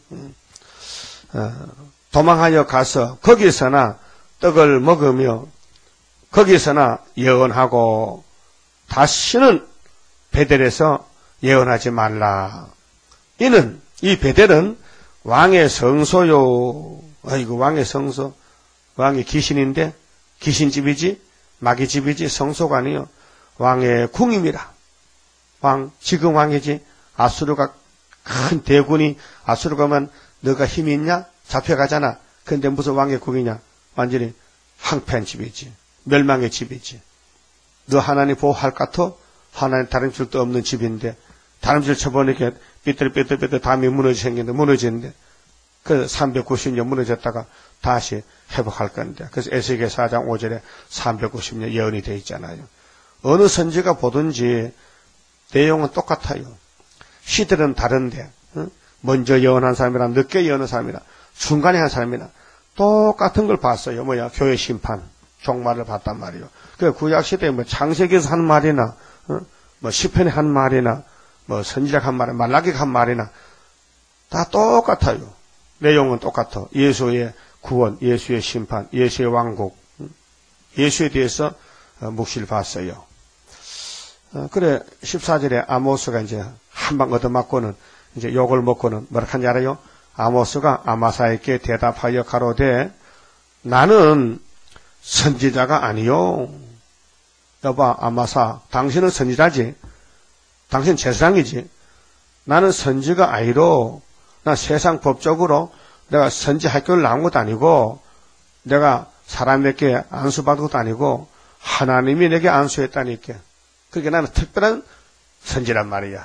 어, 도망하여 가서 거기서나 떡을 먹으며 거기서나 예언하고 다시는 베델에서 예언하지 말라. 이는 이 베델은 왕의 성소요. 아이고 왕의 성소. 왕의 귀신인데 귀신집이지 마귀집이지 성소가 아니요. 왕의 궁임이라. 왕 지금 왕이지. 아수르가 큰 대군이 아수르 가면 너가 힘이 있냐? 잡혀가잖아. 근데 무슨 왕의 궁이냐? 완전히 황폐한 집이지. 멸망의 집이지. 너 하나님 보호할 것 같아? 하나님 다름질도 없는 집인데 다름질 쳐보니까 삐뚤삐뚤삐뚤 담이 무너지 생겼는데 무너지는데 그 삼백구십 년 무너졌다가 다시 회복할 건데 그래서 에스겔 사 장 오 절에 삼백구십 년 예언이 되어 있잖아요. 어느 선지가 보든지 내용은 똑같아요. 시들은 다른데 응? 먼저 예언한 사람이랑 늦게 예언한 사람이랑 중간에 한 사람이랑 똑같은 걸 봤어요. 뭐야 교회 심판 종말을 봤단 말이에요. 그 구약 시대에 뭐 창세기에서 한 말이나 어? 뭐 시편에 한 말이나 뭐 선지자가 한 말이나 말라기가 한 말이나 다 똑같아요. 내용은 똑같아. 예수의 구원, 예수의 심판, 예수의 왕국, 예수에 대해서 묵시를 봤어요. 그래 십사 절에 아모스가 이제 한 방 얻어맞고는 이제 욕을 먹고는 뭐라 하는지 알아요? 아모스가 아마사에게 대답하여 가로되 나는 선지자가 아니요. 여봐 아마사 당신은 선지자지. 당신 제사장이지. 나는 선지가 아니로 나 세상 법적으로 내가 선지 학교를 나온 것도 아니고 내가 사람에게 안수받은 것도 아니고 하나님이 내게 안수했다니까. 그러니까 나는 특별한 선지란 말이야.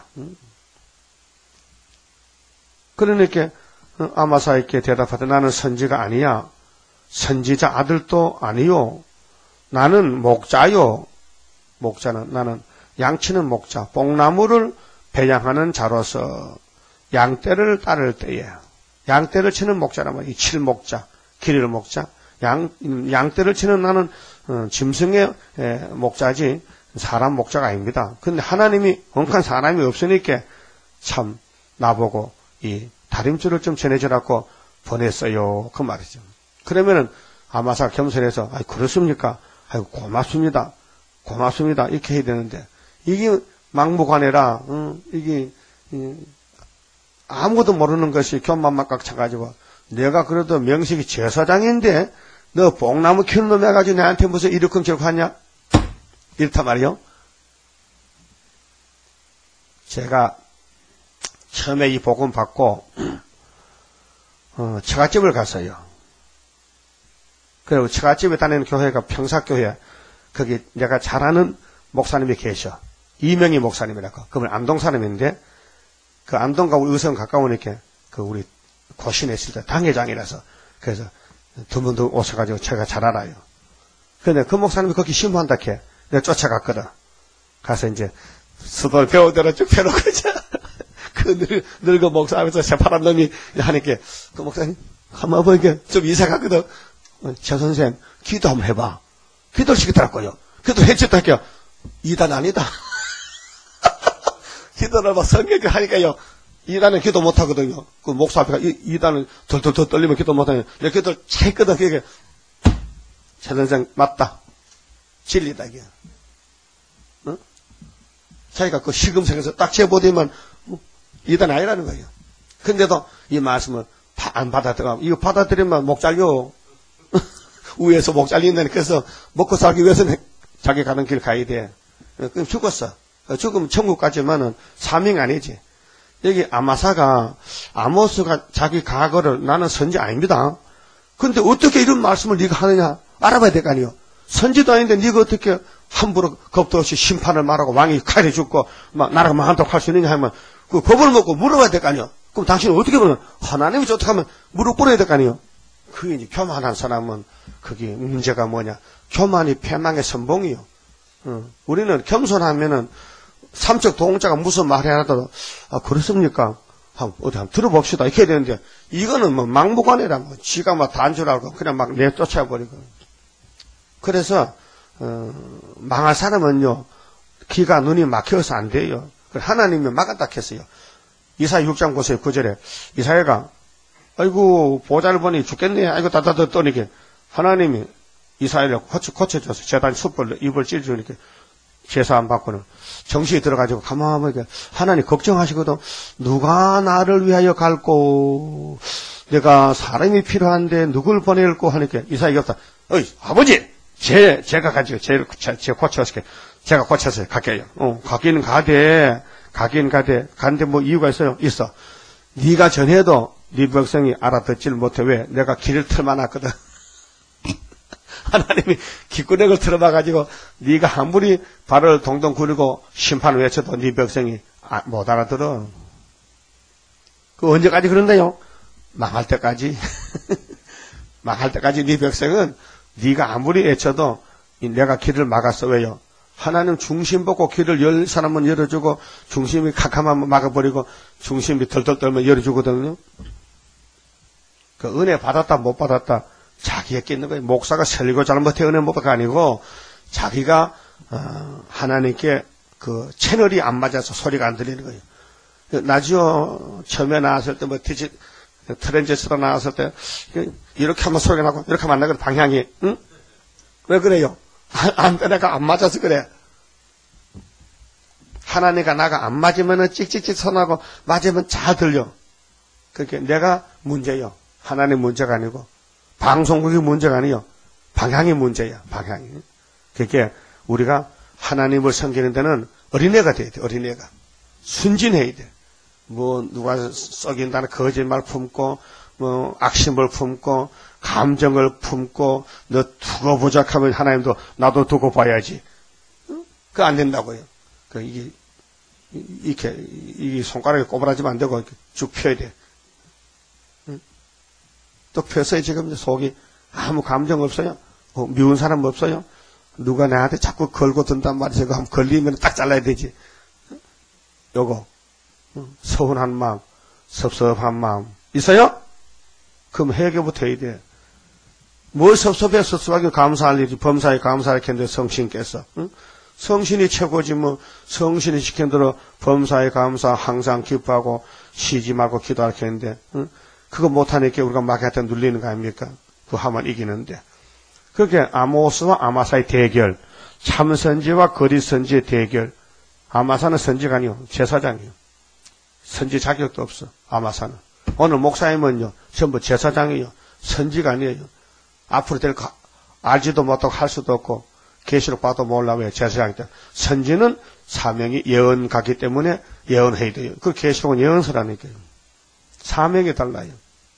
그러니까 아마사에게 대답하되 나는 선지가 아니야. 선지자 아들도 아니요. 나는 목자요. 목자는 나는 양치는 목자. 뽕나무를 배양하는 자로서 양떼를 따를 때에 양떼를 치는 목자란 말이야. 칠목자, 기릴 목자. 양, 양떼를 치는 나는 어, 짐승의 에, 목자지 사람 목자가 아닙니다. 근데 하나님이 엉뚱한 사람이 없으니까 참 나보고 이 다림줄을 좀 전해주라고 보냈어요. 그 말이죠. 그러면은 아마사 겸손해서 아이 그렇습니까? 아이고 고맙습니다. 고맙습니다. 이렇게 해야 되는데 이게 막무가내라. 어, 이게 이, 아무것도 모르는 것이 교만만 꽉 차가지고 내가 그래도 명식이 제사장인데 너 뽕나무 키우는 놈 해가지고 내한테 무슨 이렇게 저렇게 하냐? 이렇단 말이요. 제가 처음에 이 복음 받고 어, 처갓집을 갔어요. 그리고 처갓집에 다니는 교회가 평사교회. 거기 내가 잘 아는 목사님이 계셔. 이명희 목사님이라고. 그분 안동 사람인데 그 안동과 우리 의성 가까우니까 그 우리 고신에 있을 때 당회장이라서 그래서 두 분도 오셔가지고 제가 잘 알아요. 근데 그 목사님이 거기 신부한다 캐. 내가 쫓아갔거든. 가서 이제 수도를 배우더라 쭉 펴놓고 이제 그 그 늙, 늙어 목사 앞에서 새파란 놈이 하니까 그 목사님 가만 보니까 좀 이상 같거든. 저 선생 기도 한번 해봐. 기도를 시키더라고요. 기도를 해줬다 할게요. 이단 아니다. 기도를 막 성경을 하니까요. 이단은 기도 못하거든요. 그 목사 앞에 이, 이단은 덜덜덜 떨리면 기도 못하냐. 내 기도를 잘 했거든. 그게 저 선생 맞다. 진리다 이게. 어? 자기가 그 시금생에서 딱 재보더만 이단 아니라는 거예요. 근데도 이 말씀을 안 받아들여. 이거 받아들이면 목 잘려. 위에서 목 잘린다니. 그래서 먹고 살기 위해서는 자기 가는 길 가야 돼. 그럼 죽었어. 죽으면 천국 가지만은 사명 아니지. 여기 아마사가, 아모스가 자기 과거를 나는 선지 아닙니다. 근데 어떻게 이런 말씀을 네가 하느냐? 알아봐야 될 거 아니에요. 선지도 아닌데 네가 어떻게 함부로 겁도 없이 심판을 말하고 왕이 칼에 죽고 막 나라가 망한다고 할 수 있느냐 하면 그 겁을 먹고 물어봐야 될 거 아니에요. 그럼 당신은 어떻게 보면 하나님이 좋다고 하면 무릎 꿇어야 될 거 아니에요. 그게 이제 교만한 사람은 그게 문제가 뭐냐. 교만이 패망의 선봉이요. 어. 우리는 겸손하면은 삼척 동자가 무슨 말을 하더라도 아 그렇습니까? 한, 어디 한번 들어봅시다. 이렇게 해야 되는데 이거는 뭐 막무가내라. 뭐 지가 막 단줄 알고 그냥 막 내쫓아버리고. 그래서 어, 망할 사람은요. 귀가 눈이 막혀서 안 돼요. 하나님이 막았다 했어요. 이사야 육 장 보세요. 구 절에 이사야가 아이고 보좌를 보니 죽겠네. 아이고 다다다 떠니까 하나님이 이사야를 고쳐, 고쳐줘서 제단 숯불로 입을 찔러주니까 제사 안 받고는 정신이 들어가지고 가만히 보니까 하나님 걱정하시거든. 누가 나를 위하여 갈꼬. 내가 사람이 필요한데 누굴 보낼꼬 하니까 이사야가 없다. 어이 아버지 제 제가 가지고 제, 제, 제 고쳐서 제가 고쳐서 갈게요. 어 가기는 가되 가긴 가되 간데 뭐 이유가 있어요? 있어. 네가 전해도 네 백성이 알아듣지를 못해. 왜? 내가 길을 틀어놨거든. 하나님이 귓구녕을 틀어봐가지고 네가 아무리 발을 동동 구르고 심판을 외쳐도 네 백성이 아, 못 알아들어. 그 언제까지 그런다요? 망할 때까지. 망할 때까지 네 백성은 네가 아무리 외쳐도 내가 길을 막았어. 왜요? 하나님 중심 보고 길을 열 사람은 열어주고 중심이 캄캄하면 막아버리고 중심이 덜덜 떨면 열어주거든요. 그 은혜 받았다 못 받았다 자기에게 있는 거예요. 목사가 설교 잘못해 은혜 못 받가 아니고 자기가 어, 하나님께 그 채널이 안 맞아서 소리가 안 들리는 거예요. 라디오 처음에 나왔을 때 뭐 디지 트랜지스터 나왔을 때 이렇게 하면 소리가 나고 이렇게 하면 안 나거든. 방향이. 응? 왜 그래요? 안테나가 안 맞아서 그래. 하나님과 나가 안 맞으면은 찍찍찍 선하고 맞으면 잘 들려. 그렇게 내가 문제요. 하나님 문제가 아니고 방송국이 문제가 아니요. 방향이 문제야. 방향이. 그렇게 우리가 하나님을 섬기는 데는 어린애가 돼야 돼. 어린애가. 순진해야 돼. 뭐 누가 썩인다는 거짓말 품고 뭐 악심을 품고 감정을 품고 너 두고 보자 하면 하나님도 나도 두고 봐야지. 응? 그거 안 된다고요. 그 이게 이렇게 이 손가락에 꼬부라지면 안 되고 이렇게 쭉 펴야 돼. 응? 또 펴서 지금 속이 아무 감정 없어요. 어, 미운 사람 없어요. 누가 나한테 자꾸 걸고 든단 말이죠. 그거 한번 걸리면 딱 잘라야 되지. 응? 요거 응? 서운한 마음, 섭섭한 마음 있어요? 그럼 회개부터 해야 돼. 뭘 섭섭해 섭섭하게 감사할 일이 범사에 감사할 텐데 성신께서 응? 성신이 최고지 뭐 성신이 시킨 대로 범사에 감사 항상 기뻐하고 쉬지 말고 기도할 텐데 응? 그거 못하니까 우리가 마귀한테 눌리는 거 아닙니까? 그거 하면 이기는데 그렇게 아모스와 아마사의 대결 참선지와 거짓선지의 대결. 아마사는 선지가 아니요 제사장이요. 선지 자격도 없어. 아마사는 오늘 목사님은요 전부 제사장이요 선지가 아니에요. 앞으로 될 거 알지도 못하고 할 수도 없고 계시록 봐도 몰라. 왜? 제사장이 때 선지는 사명이 예언가기 때문에 예언해야 돼요. 그 계시록은 예언서라니까요. 사명이 달라요.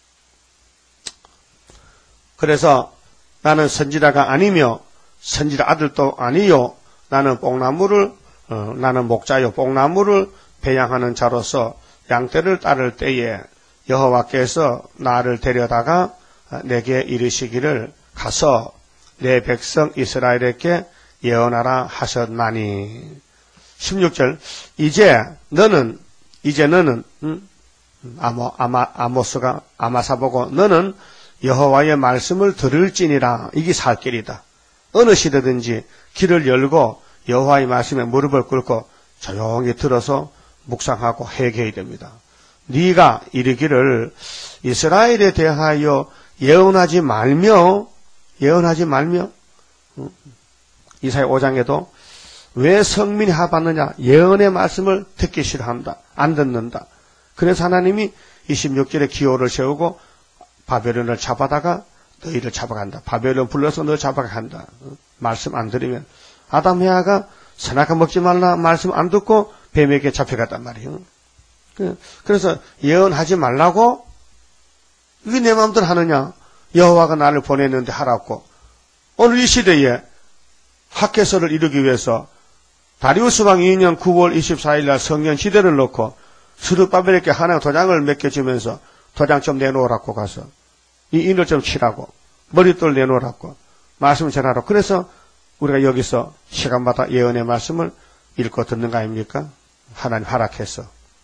그래서 나는 선지자가 아니며 선지자 아들도 아니요 나는 뽕나무를 어, 나는 목자요 뽕나무를 배양하는 자로서 양떼를 따를 때에 여호와께서 나를 데려다가 내게 이르시기를 가서 내 백성 이스라엘에게 예언하라 하셨나니. 십육 절 이제 너는 이제 너는 음, 아모, 아마, 아모스가 아마사 보고 너는 여호와의 말씀을 들을지니라. 이게 살 길이다. 어느 시대든지 길을 열고 여호와의 말씀에 무릎을 꿇고 조용히 들어서 묵상하고 회개해야 됩니다. 네가 이르기를 이스라엘에 대하여 예언하지 말며 예언하지 말며 이사야 오 장에도 왜 성민이 합하느냐? 예언의 말씀을 듣기 싫어한다. 안 듣는다. 그래서 하나님이 이십육 절에 기호를 세우고 바벨론을 잡아다가 너희를 잡아간다. 바벨론 불러서 너 잡아간다. 말씀 안 들으면 아담 해아가 선악과 먹지 말라 말씀 안 듣고 뱀에게 잡혀갔단 말이에요. 그래서 예언하지 말라고 이게 내 마음대로 하느냐? 여호와가 나를 보냈는데 하라고. 오늘 이 시대에 학개서를 이루기 위해서 다리우스 왕 이 년 구월 이십사일 날 성년 시대를 놓고 스룹바벨에게 하나 도장을 맡겨주면서 도장 좀 내놓으라고 가서 이 인을 좀 치라고 머릿돌 내놓으라고 말씀을 전하라고. 그래서 우리가 여기서 시간마다 예언의 말씀을 읽고 듣는 거 아닙니까? 하나님 허락해서.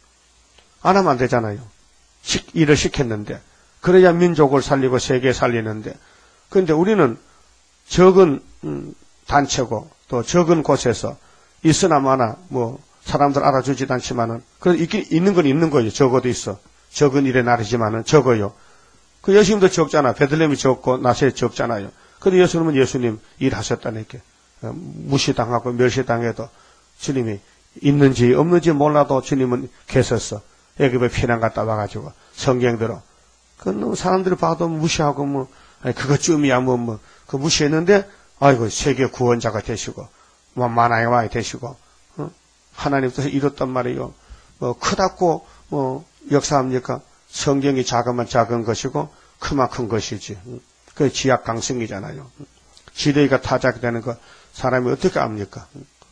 안 하면 안 되잖아요. 일을 시켰는데. 그래야 민족을 살리고 세계 살리는데. 그런데 우리는 적은 단체고 또 적은 곳에서 있으나 마나 뭐 사람들 알아주지도 않지만은 그래도 있긴 있는 건 있는 거예요. 적어도 있어. 적은 일에 나르지만은 적어요. 그 예수님도 적잖아. 베들레헴이 적고 나사렛 적잖아요. 근데 예수님은 예수님 일하셨다니까. 무시당하고 멸시당해도 주님이 있는지 없는지 몰라도 주님은 계셨어. 애굽에 피난 갔다 와가지고 성경대로. 그 사람들이 봐도 무시하고 뭐 아니 그것쯤이야 뭐 뭐 그 무시했는데 아이고 세계 구원자가 되시고 뭐 만왕의 왕이 되시고 어? 하나님 뜻을 이뤘단 말이에요. 뭐 크다고 뭐 역사합니까? 성경이 작으면 작은 것이고 크면 큰 것이지. 그 지약 강성이잖아요. 지뢰가 타작이 되는 거 사람이 어떻게 압니까?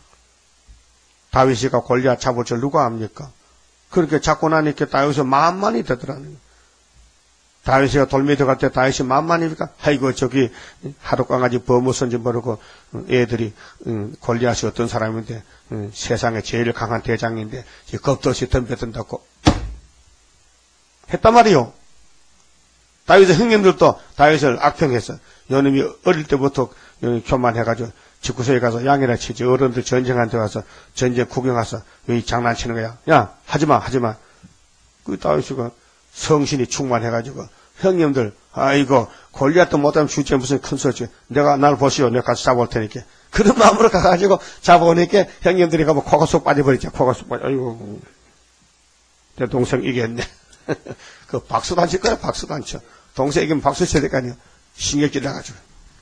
다윗이가 골리앗 잡을 줄 누가 압니까? 그렇게 잡고 나니까 다윗이 만만이 되더라는 거예요. 다윗이가 돌미 들어갈 때 다윗이 만만이니까 아이고 저기 하루 강아지 버무선지 모르고 애들이 골리앗이 어떤 사람인데 세상에 제일 강한 대장인데 겁도 없이 덤벼든다고 했단 말이요. 다윗의 형님들도 다윗을 악평했어. 요놈이 어릴 때부터 교만해가지고 집구석에 가서 양이나 치지. 어른들 전쟁한테 가서 전쟁 구경가서 왜 장난치는 거야. 야 하지마 하지마. 그 다윗이가 성신이 충만해가지고 형님들 아이고 골리앗도 못하면 주제 무슨 큰 소리. 내가 날 보시오. 내가 같이 잡아올 테니까. 그런 마음으로 가가지고 잡아오니까 형님들이 가면 코가 쏙 빠져버리죠. 코가 쏙 빠져. 아이고 내 동생 이겼네. 그 박수도 안 칠 거야. 박수도 안 쳐. 동생 이기면 박수 쳐야 될 거 아니야. 신경질 나가지고.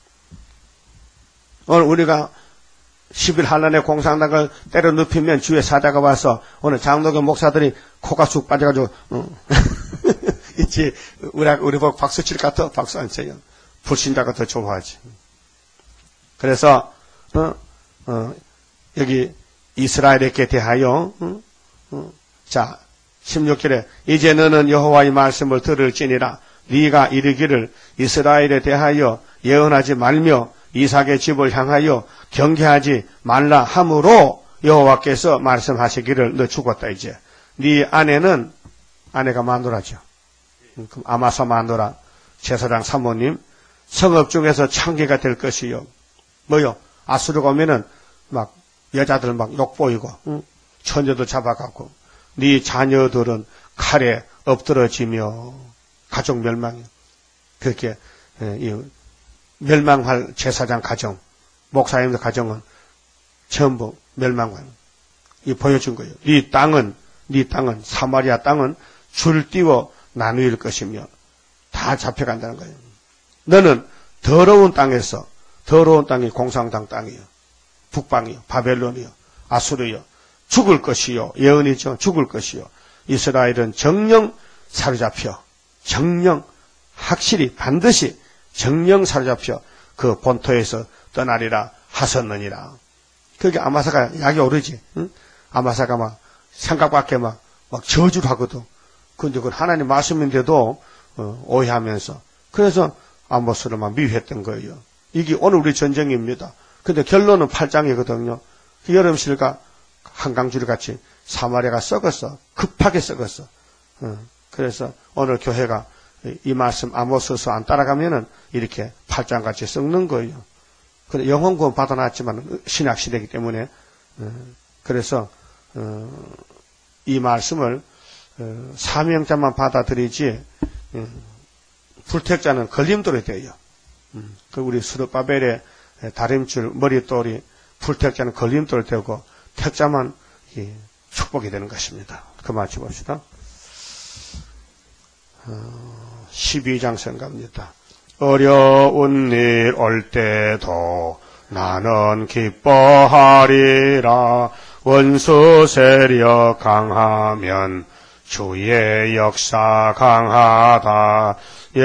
오늘 우리가 십일 한란의 공산당을 때려 눕히면 주의 사자가 와서 오늘 장로교 목사들이 코가 쑥 빠져가지고 어. 있지. 우리 우리 보고 박수 칠 것 같아. 박수 안 쳐요. 불신자가 더 좋아하지. 그래서 어, 어, 여기 이스라엘에게 대하여 어, 어, 자 십육 절에 이제 너는 여호와의 말씀을 들을지니라. 네가 이르기를 이스라엘에 대하여 예언하지 말며 이삭의 집을 향하여 경계하지 말라 함으로 여호와께서 말씀하시기를 너 죽었다 이제. 네 아내는 아내가 마누라죠. 아마사 마누라 제사장 사모님 성읍 중에서 창기가 될 것이요. 뭐요? 아수르가 오면은 막 여자들 막 욕보이고 응? 처녀도 잡아가고 네 자녀들은 칼에 엎드러지며 가족 멸망이요. 그렇게 이 멸망할 제사장 가정, 목사님들 가정은 전부 멸망할. 이 보여준 거예요. 네 땅은 네 땅은 사마리아 땅은 줄 띄워 나누일 것이며 다 잡혀간다는 거예요. 너는 더러운 땅에서 더러운 땅이 공산당 땅이요, 북방이요, 바벨론이요, 아수르요 죽을 것이요. 예언이죠. 죽을 것이요. 이스라엘은 정령 사로잡혀 정령 확실히 반드시 정령 사로잡혀 그 본토에서 떠나리라 하셨느니라. 그게 아마사가 약이 오르지. 응? 아마사가 막 생각밖에 막, 막 저주를 하거든. 근데 그건 하나님 말씀인데도 어, 오해하면서 그래서 아모스를 막 미워했던 거예요. 이게 오늘 우리 전쟁입니다. 근데 결론은 팔 장이거든요. 여름실과 한강줄 같이 사마리아가 썩었어. 급하게 썩었어. 어, 그래서 오늘 교회가 이 말씀 아모스서 안 따라가면은 이렇게 팔짱같이 썩는 거예요. 근데 영혼 구원 받아놨지만 신약 시대이기 때문에 어, 그래서 어, 이 말씀을 어, 사명자만 받아들이지 어, 불택자는 걸림돌이 돼요. 음, 그 우리 스룹바벨의 다림줄 머릿돌이 불택자는 걸림돌이 되고 택자만 예, 축복이 되는 것입니다. 그만 봅시다. 어, 십이 장 생각합니다. 어려운 일 올 때도 나는 기뻐하리라. 원수 세력 강하면 주의 역사 강하다.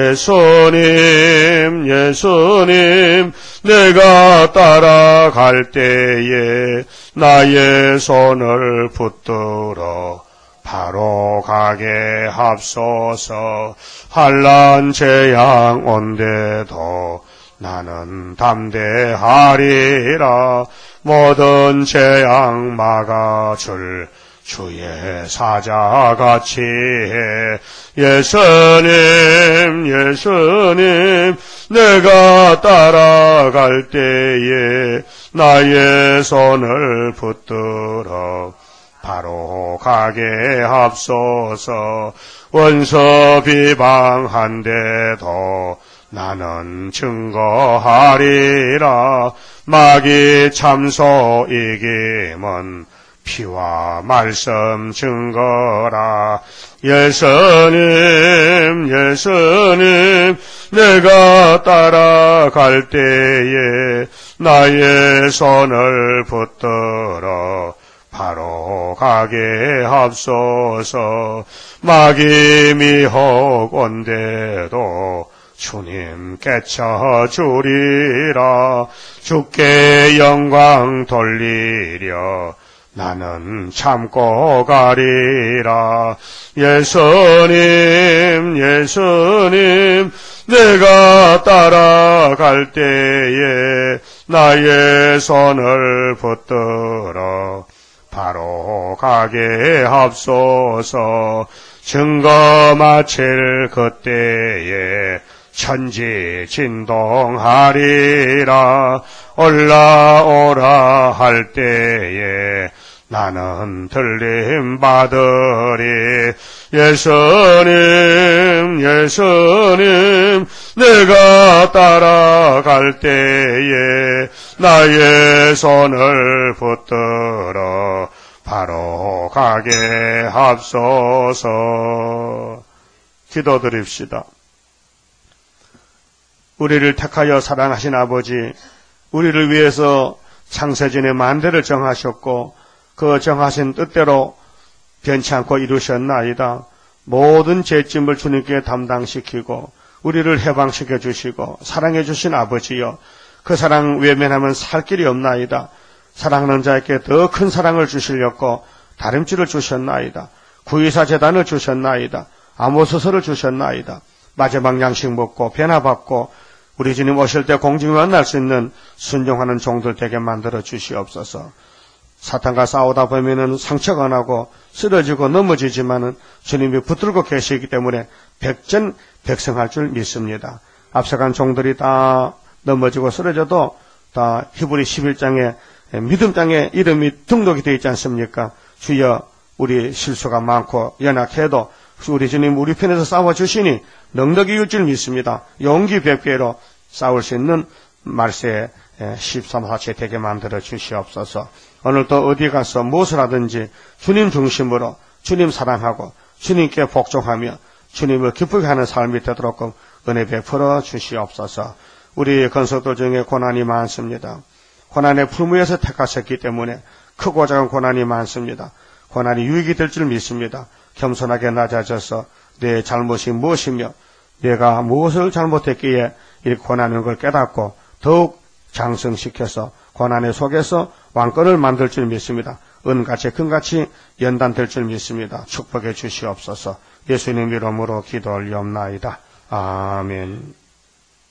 예수님 예수님 내가 따라갈 때에 나의 손을 붙들어 바로 가게 합소서. 환난 재앙 온데도 나는 담대하리라. 모든 재앙 막아줄 주의 사자같이 해. 예수님 예수님 내가 따라갈 때에 나의 손을 붙들어 바로 가게 합소서. 원수 비방한데도 나는 증거하리라. 마귀 참소 이김은 피와 말씀 증거라. 예수님 예수님 내가 따라갈 때에 나의 손을 붙들어 바로 가게 합소서. 마귀 미혹 온데도 주님 깨쳐주리라. 주께 영광 돌리려 나는 참고 가리라. 예수님 예수님 내가 따라갈 때에 나의 손을 붙들어 바로 가게 합소서. 증거 마칠 그때에 천지 진동하리라. 올라오라 할 때에 나는 들림 받으리. 예수님 예수님 내가 따라갈 때에 나의 손을 붙들어 바로 가게 합소서. 기도드립시다. 우리를 택하여 사랑하신 아버지, 우리를 위해서 창세전에 만대를 정하셨고 그 정하신 뜻대로 변치 않고 이루셨나이다. 모든 죄짐을 주님께 담당시키고 우리를 해방시켜 주시고 사랑해 주신 아버지여, 그 사랑 외면하면 살 길이 없나이다. 사랑하는 자에게 더 큰 사랑을 주시려고 다림줄을 주셨나이다. 구이사 제단을 주셨나이다. 아모스서를 주셨나이다. 마지막 양식 먹고 변화받고 우리 주님 오실 때 공중에 만날 수 있는 순종하는 종들 되게 만들어 주시옵소서. 사탄과 싸우다 보면은 상처가 안 나고 쓰러지고 넘어지지만은 주님이 붙들고 계시기 때문에 백전백승할 줄 믿습니다. 앞서간 종들이 다 넘어지고 쓰러져도 다 히브리 십일 장에 믿음 땅에 이름이 등록이 되어 있지 않습니까? 주여, 우리 실수가 많고 연약해도 우리 주님 우리 편에서 싸워주시니 넉넉히 이길 줄 믿습니다. 용기 백배로 싸울 수 있는 말세 십삼 화체 되게 만들어 주시옵소서. 오늘도 어디 가서 무엇을 하든지 주님 중심으로 주님 사랑하고 주님께 복종하며 주님을 기쁘게 하는 삶이 되도록 은혜 베풀어 주시옵소서. 우리 건석들 중에 고난이 많습니다. 고난의 풀무에서 택하셨기 때문에 크고 작은 고난이 많습니다. 고난이 유익이 될 줄 믿습니다. 겸손하게 낮아져서 내 잘못이 무엇이며 내가 무엇을 잘못했기에 이렇게 고난인 걸 깨닫고 더욱 장성시켜서 고난의 속에서 왕권을 만들 줄 믿습니다. 은같이 금같이 연단될 줄 믿습니다. 축복해 주시옵소서. 예수님 이름으로 기도 올리옵나이다. 아멘.